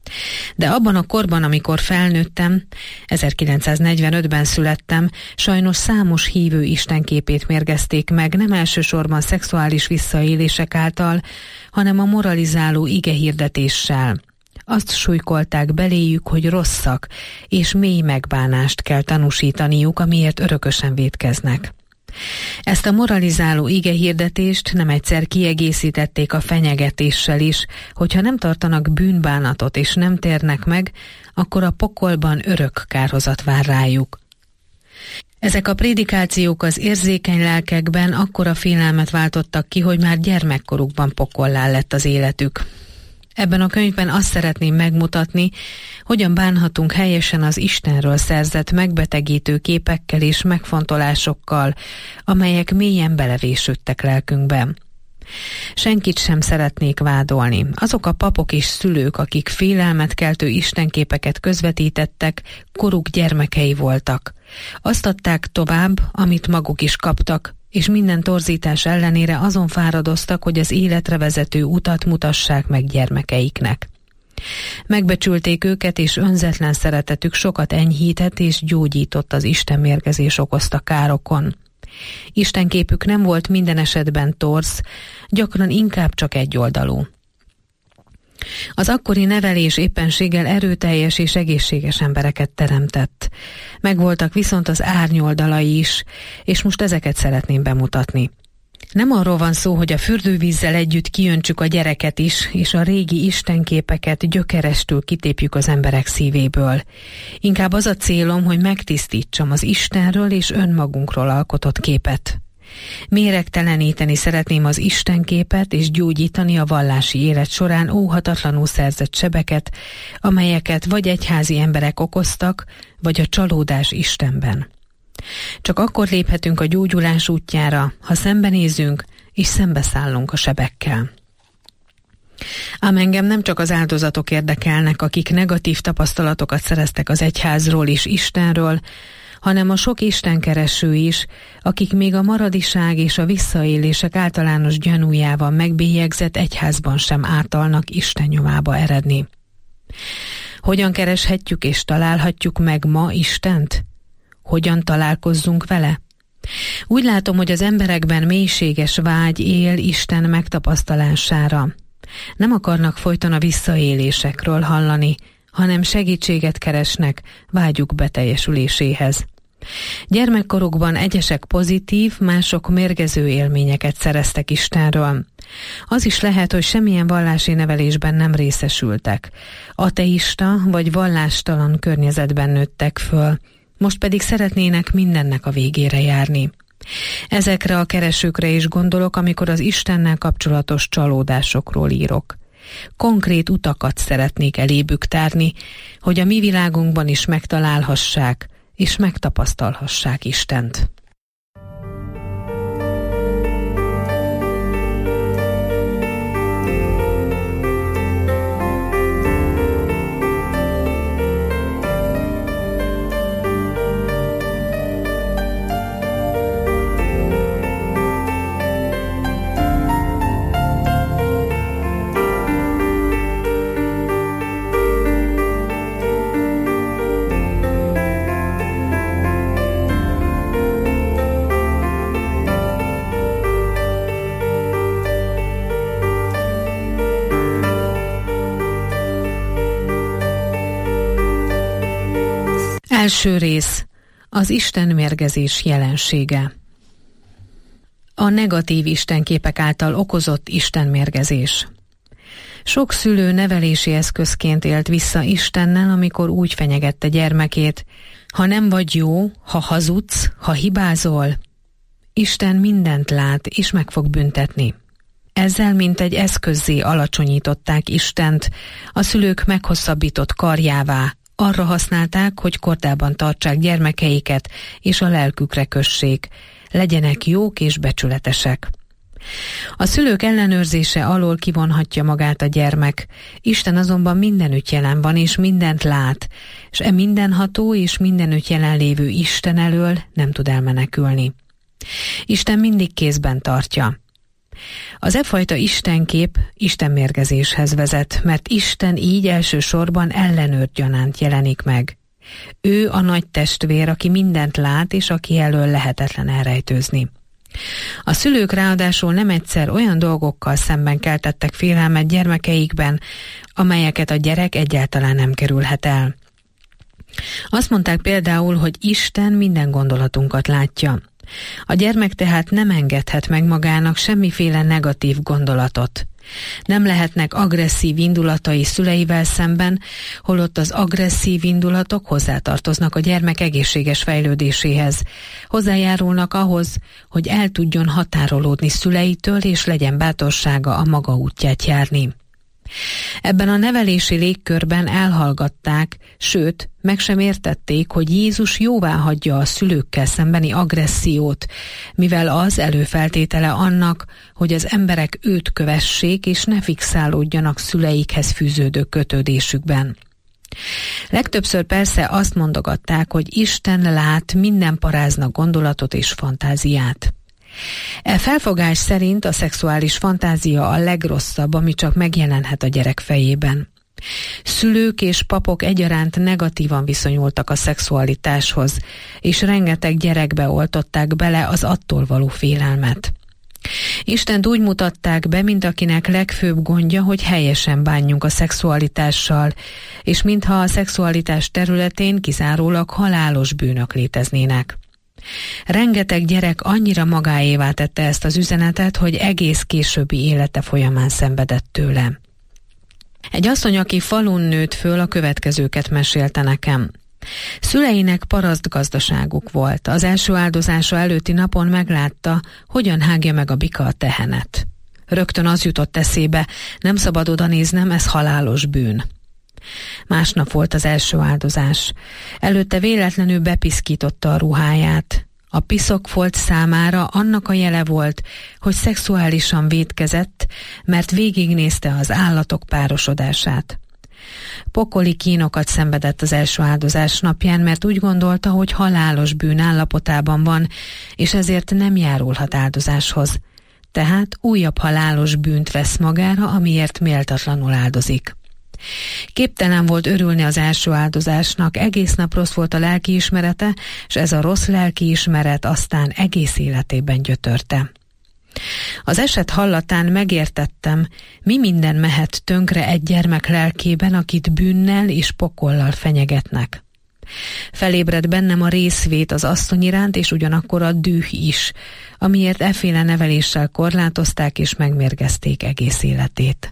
De abban a korban, amikor felnőttem, ezerkilencszáznegyvenötben születtem, sajnos számos hívő istenképét mérgezték meg, nem elsősorban szexuális visszaélések által, hanem a moralizáló igehirdetéssel. Azt súlykolták beléjük, hogy rosszak, és mély megbánást kell tanúsítaniuk, amiért örökösen vétkeznek. Ezt a moralizáló igehirdetést nem egyszer kiegészítették a fenyegetéssel is, hogyha nem tartanak bűnbánatot és nem térnek meg, akkor a pokolban örök kárhozat vár rájuk. Ezek a prédikációk az érzékeny lelkekben akkora félelmet váltottak ki, hogy már gyermekkorukban pokollá lett az életük. Ebben a könyvben azt szeretném megmutatni, hogyan bánhatunk helyesen az Istenről szerzett megbetegítő képekkel és megfontolásokkal, amelyek mélyen belevésődtek lelkünkben. Senkit sem szeretnék vádolni. Azok a papok és szülők, akik félelmet keltő istenképeket közvetítettek, koruk gyermekei voltak. Azt adták tovább, amit maguk is kaptak, és minden torzítás ellenére azon fáradoztak, hogy az életre vezető utat mutassák meg gyermekeiknek. Megbecsülték őket, és önzetlen szeretetük sokat enyhített és gyógyított az istenmérgezés okozta károkon. Istenképük nem volt minden esetben torz, gyakran inkább csak egyoldalú. Az akkori nevelés éppenséggel erőteljes és egészséges embereket teremtett. Megvoltak viszont az árnyoldalai is, és most ezeket szeretném bemutatni. Nem arról van szó, hogy a fürdővízzel együtt kijöntsük a gyereket is, és a régi istenképeket gyökerestül kitépjük az emberek szívéből. Inkább az a célom, hogy megtisztítsam az Istenről és önmagunkról alkotott képet. Méregteleníteni szeretném az istenképet és gyógyítani a vallási élet során óhatatlanul szerzett sebeket, amelyeket vagy egyházi emberek okoztak, vagy a csalódás Istenben. Csak akkor léphetünk a gyógyulás útjára, ha szembenézünk és szembeszállunk a sebekkel. Ám engem nem csak az áldozatok érdekelnek, akik negatív tapasztalatokat szereztek az egyházról és Istenről, hanem a sok istenkereső is, akik még a maradiság és a visszaélések általános gyanújával megbélyegzett egyházban sem átalnak Isten nyomába eredni. Hogyan kereshetjük és találhatjuk meg ma Istent? Hogyan találkozzunk vele? Úgy látom, hogy az emberekben mélységes vágy él Isten megtapasztalására. Nem akarnak folyton a visszaélésekről hallani, hanem segítséget keresnek vágyuk beteljesüléséhez. Gyermekkorukban egyesek pozitív, mások mérgező élményeket szereztek Istenről. Az is lehet, hogy semmilyen vallási nevelésben nem részesültek. Ateista vagy vallástalan környezetben nőttek föl, most pedig szeretnének mindennek a végére járni. Ezekre a keresőkre is gondolok, amikor az Istennel kapcsolatos csalódásokról írok. Konkrét utakat szeretnék elébük tárni, hogy a mi világunkban is megtalálhassák és megtapasztalhassák Istent. Első rész. Az istenmérgezés jelensége. A negatív istenképek által okozott istenmérgezés. Sok szülő nevelési eszközként élt vissza Istennel, amikor úgy fenyegette gyermekét: ha nem vagy jó, ha hazudsz, ha hibázol, Isten mindent lát és meg fog büntetni. Ezzel mint egy eszközzé alacsonyították Istent, a szülők meghosszabbított karjává, arra használták, hogy kordában tartsák gyermekeiket, és a lelkükre kössék, legyenek jók és becsületesek. A szülők ellenőrzése alól kivonhatja magát a gyermek, Isten azonban mindenütt jelen van, és mindent lát, és e mindenható és mindenütt jelenlévő Isten elől nem tud elmenekülni. Isten mindig kézben tartja. Az e fajta istenkép istenmérgezéshez vezet, mert Isten így elsősorban ellenőr gyanánt jelenik meg. Ő a nagy testvér, aki mindent lát, és aki elől lehetetlen elrejtőzni. A szülők ráadásul nem egyszer olyan dolgokkal szemben keltettek félelmet gyermekeikben, amelyeket a gyerek egyáltalán nem kerülhet el. Azt mondták például, hogy Isten minden gondolatunkat látja. A gyermek tehát nem engedhet meg magának semmiféle negatív gondolatot. Nem lehetnek agresszív indulatai szüleivel szemben, holott az agresszív indulatok hozzátartoznak a gyermek egészséges fejlődéséhez. Hozzájárulnak ahhoz, hogy el tudjon határolódni szüleitől, és legyen bátorsága a maga útját járni. Ebben a nevelési légkörben elhallgatták, sőt, meg sem értették, hogy Jézus jóváhagyja a szülőkkel szembeni agressziót, mivel az előfeltétele annak, hogy az emberek őt kövessék és ne fixálódjanak szüleikhez fűződő kötődésükben. Legtöbbször persze azt mondogatták, hogy Isten lát minden parázna gondolatot és fantáziát. E felfogás szerint a szexuális fantázia a legrosszabb, ami csak megjelenhet a gyerek fejében. Szülők és papok egyaránt negatívan viszonyultak a szexualitáshoz, és rengeteg gyerekbe oltották bele az attól való félelmet. Istent úgy mutatták be, mint akinek legfőbb gondja, hogy helyesen bánjunk a szexualitással, és mintha a szexualitás területén kizárólag halálos bűnök léteznének. Rengeteg gyerek annyira magáévá tette ezt az üzenetet, hogy egész későbbi élete folyamán szenvedett tőle. Egy asszony, aki falun nőtt föl, a következőket mesélte nekem. Szüleinek parasztgazdaságuk volt. Az első áldozása előtti napon meglátta, hogyan hágja meg a bika a tehenet. Rögtön az jutott eszébe, nem szabad odanéznem, ez halálos bűn. Másnap volt az első áldozás. Előtte véletlenül bepiszkította a ruháját. A piszokfolt számára annak a jele volt, hogy szexuálisan vétkezett, mert végignézte az állatok párosodását. Pokoli kínokat szenvedett az első áldozás napján, mert úgy gondolta, hogy halálos bűn állapotában van, és ezért nem járulhat áldozáshoz. Tehát újabb halálos bűnt vesz magára, amiért méltatlanul áldozik. Képtelen volt örülni az első áldozásnak, egész nap rossz volt a lelkiismerete, és ez a rossz lelkiismeret aztán egész életében gyötörte. Az eset hallatán megértettem, mi minden mehet tönkre egy gyermek lelkében, akit bűnnel és pokollal fenyegetnek. Felébred bennem a részvét az asszony iránt, és ugyanakkor a düh is, amiért efféle neveléssel korlátozták és megmérgezték egész életét.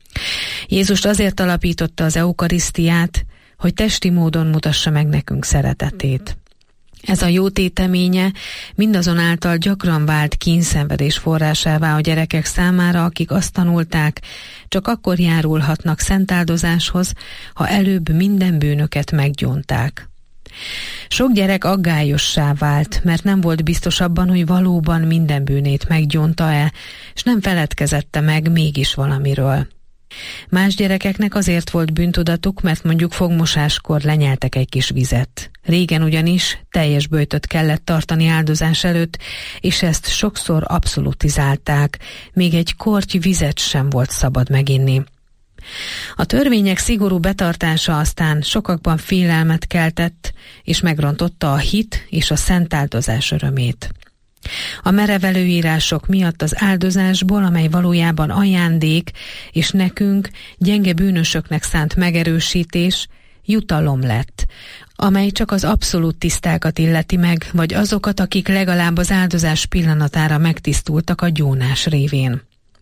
Jézust azért alapította az eukarisztiát, hogy testi módon mutassa meg nekünk szeretetét. Ez a jó téteménye mindazonáltal gyakran vált kínszenvedés forrásává a gyerekek számára, akik azt tanulták, csak akkor járulhatnak szentáldozáshoz, ha előbb minden bűnöket meggyónták. Sok gyerek aggályossá vált, mert nem volt biztos abban, hogy valóban minden bűnét meggyónta-e, és nem feledkezette meg mégis valamiről. Más gyerekeknek azért volt bűntudatuk, mert mondjuk fogmosáskor lenyeltek egy kis vizet. Régen ugyanis teljes böjtöt kellett tartani áldozás előtt, és ezt sokszor abszolutizálták, még egy korty vizet sem volt szabad meginni. A törvények szigorú betartása aztán sokakban félelmet keltett, és megrontotta a hit és a szentáldozás örömét. A merev előírások miatt az áldozásból, amely valójában ajándék, és nekünk, gyenge bűnösöknek szánt megerősítés, jutalom lett, amely csak az abszolút tisztákat illeti meg, vagy azokat, akik legalább az áldozás pillanatára megtisztultak a gyónás révén.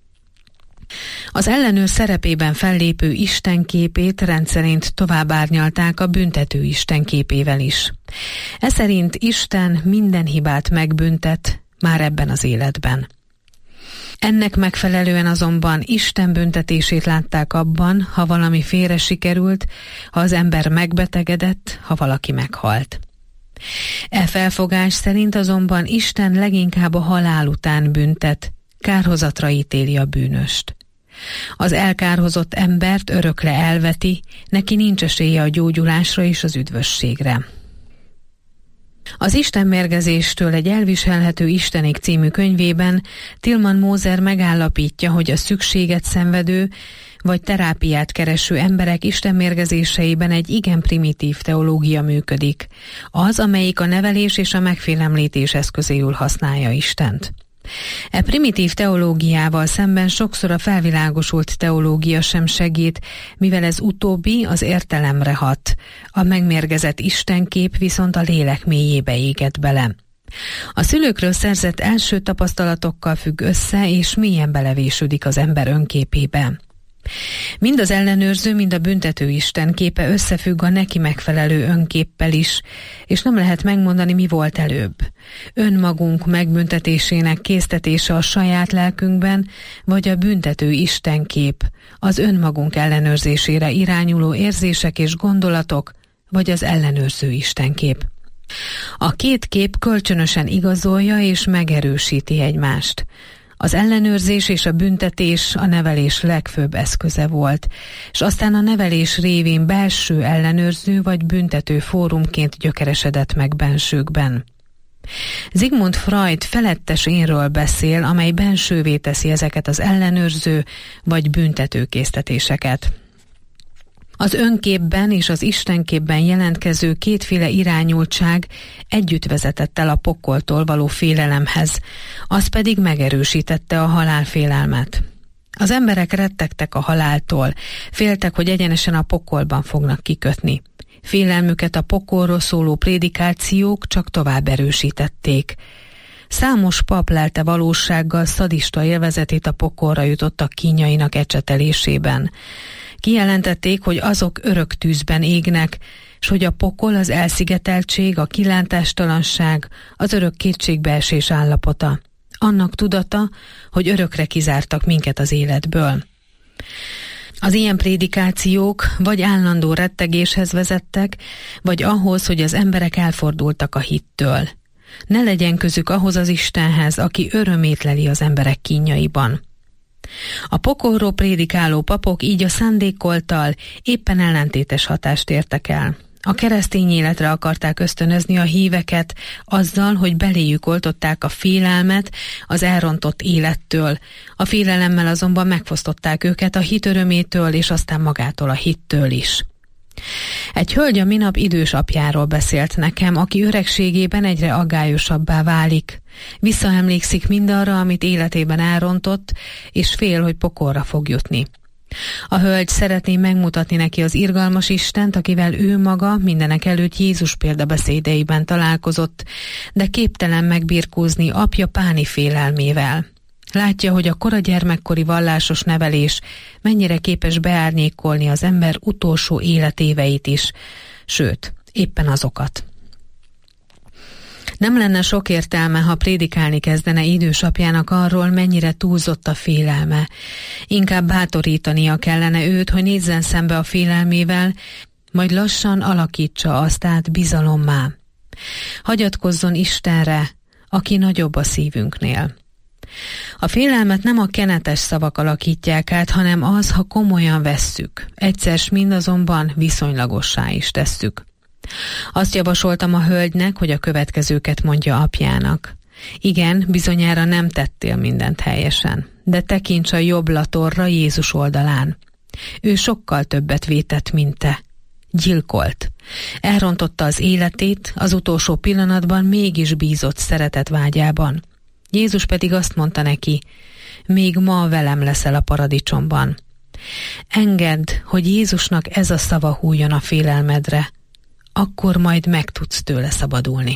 Az ellenőr szerepében fellépő Isten képét rendszerint tovább árnyalták a büntető Isten képével is. Ez szerint Isten minden hibát megbüntet már ebben az életben. Ennek megfelelően azonban Isten büntetését látták abban, ha valami félre sikerült, ha az ember megbetegedett, ha valaki meghalt. E felfogás szerint azonban Isten leginkább a halál után büntet, kárhozatra ítéli a bűnöst. Az elkárhozott embert örökre elveti, neki nincs esélye a gyógyulásra és az üdvösségre. Az Istenmérgezéstől egy elviselhető Istenig című könyvében Tilman Móser megállapítja, hogy a szükséget szenvedő vagy terápiát kereső emberek istenmérgezéseiben egy igen primitív teológia működik, az, amelyik a nevelés és a megfélemlítés eszközéül használja Istent. E primitív teológiával szemben sokszor a felvilágosult teológia sem segít, mivel ez utóbbi az értelemre hat, a megmérgezett istenkép viszont a lélek mélyébe égett bele. A szülőkről szerzett első tapasztalatokkal függ össze, és mélyen belevésődik az ember önképébe. Mind az ellenőrző, mind a büntető Isten képe összefügg a neki megfelelő önképpel is, és nem lehet megmondani, mi volt előbb. Önmagunk megbüntetésének késztetése a saját lelkünkben, vagy a büntető Istenkép, az önmagunk ellenőrzésére irányuló érzések és gondolatok, vagy az ellenőrző Istenkép. A két kép kölcsönösen igazolja és megerősíti egymást. Az ellenőrzés és a büntetés a nevelés legfőbb eszköze volt, és aztán a nevelés révén belső ellenőrző vagy büntető fórumként gyökeresedett meg bensőkben. Sigmund Freud felettes énről beszél, amely bensővé teszi ezeket az ellenőrző vagy büntető késztetéseket. Az önképben és az istenképben jelentkező kétféle irányultság együtt vezetett el a pokoltól való félelemhez, az pedig megerősítette a halálfélelmet. Az emberek rettegtek a haláltól, féltek, hogy egyenesen a pokolban fognak kikötni. Félelmüket a pokolról szóló prédikációk csak tovább erősítették. Számos pap lelte valósággal szadista élvezetét a pokolra jutottak kínjainak ecsetelésében. Kijelentették, hogy azok örök tűzben égnek, s hogy a pokol az elszigeteltség, a kilántástalanság, az örök kétségbeesés állapota. Annak tudata, hogy örökre kizártak minket az életből. Az ilyen prédikációk vagy állandó rettegéshez vezettek, vagy ahhoz, hogy az emberek elfordultak a hittől. Ne legyen közük ahhoz az Istenhez, aki örömét leli az emberek kínjaiban. A pokolról prédikáló papok így a szándékoltal éppen ellentétes hatást értek el. A keresztény életre akarták ösztönözni a híveket azzal, hogy beléjük oltották a félelmet az elrontott élettől. A félelemmel azonban megfosztották őket a hit örömétől és aztán magától a hittől is. Egy hölgy a minap idős apjáról beszélt nekem, aki öregségében egyre aggályosabbá válik. Visszaemlékszik mindarra, amit életében elrontott, és fél, hogy pokolra fog jutni. A hölgy szeretné megmutatni neki az irgalmas Istent, akivel ő maga mindenek előtt Jézus példabeszédeiben találkozott, de képtelen megbirkózni apja páni félelmével. Látja, hogy a kora gyermekkori vallásos nevelés mennyire képes beárnyékolni az ember utolsó életéveit is, sőt, éppen azokat. Nem lenne sok értelme, ha prédikálni kezdene idősapjának arról, mennyire túlzott a félelme. Inkább bátorítania kellene őt, hogy nézzen szembe a félelmével, majd lassan alakítsa azt át bizalommá. Hagyatkozzon Istenre, aki nagyobb a szívünknél. A félelmet nem a kenetes szavak alakítják át, hanem az, ha komolyan vesszük. Egyszer s mind azonban viszonylagossá is tesszük. Azt javasoltam a hölgynek, hogy a következőket mondja apjának. Igen, bizonyára nem tettél mindent helyesen, de tekints a jobb latorra Jézus oldalán. Ő sokkal többet vétett, mint te. Gyilkolt. Elrontotta az életét, az utolsó pillanatban mégis bízott szeretet vágyában. Jézus pedig azt mondta neki, még ma velem leszel a paradicsomban. Engedd, hogy Jézusnak ez a szava hújjon a félelmedre, akkor majd meg tudsz tőle szabadulni.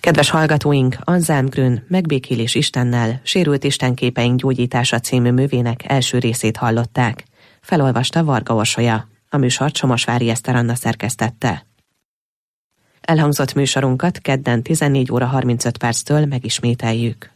Kedves hallgatóink, Anselm Grün Megbékélés Istennel, Sérült Istenképeink gyógyítása című művének első részét hallották. Felolvasta Varga Orsolya. A műsort Somosvári Eszter Anna szerkesztette. Elhangzott műsorunkat kedden tizennégy óra harmincöt perctől megismételjük.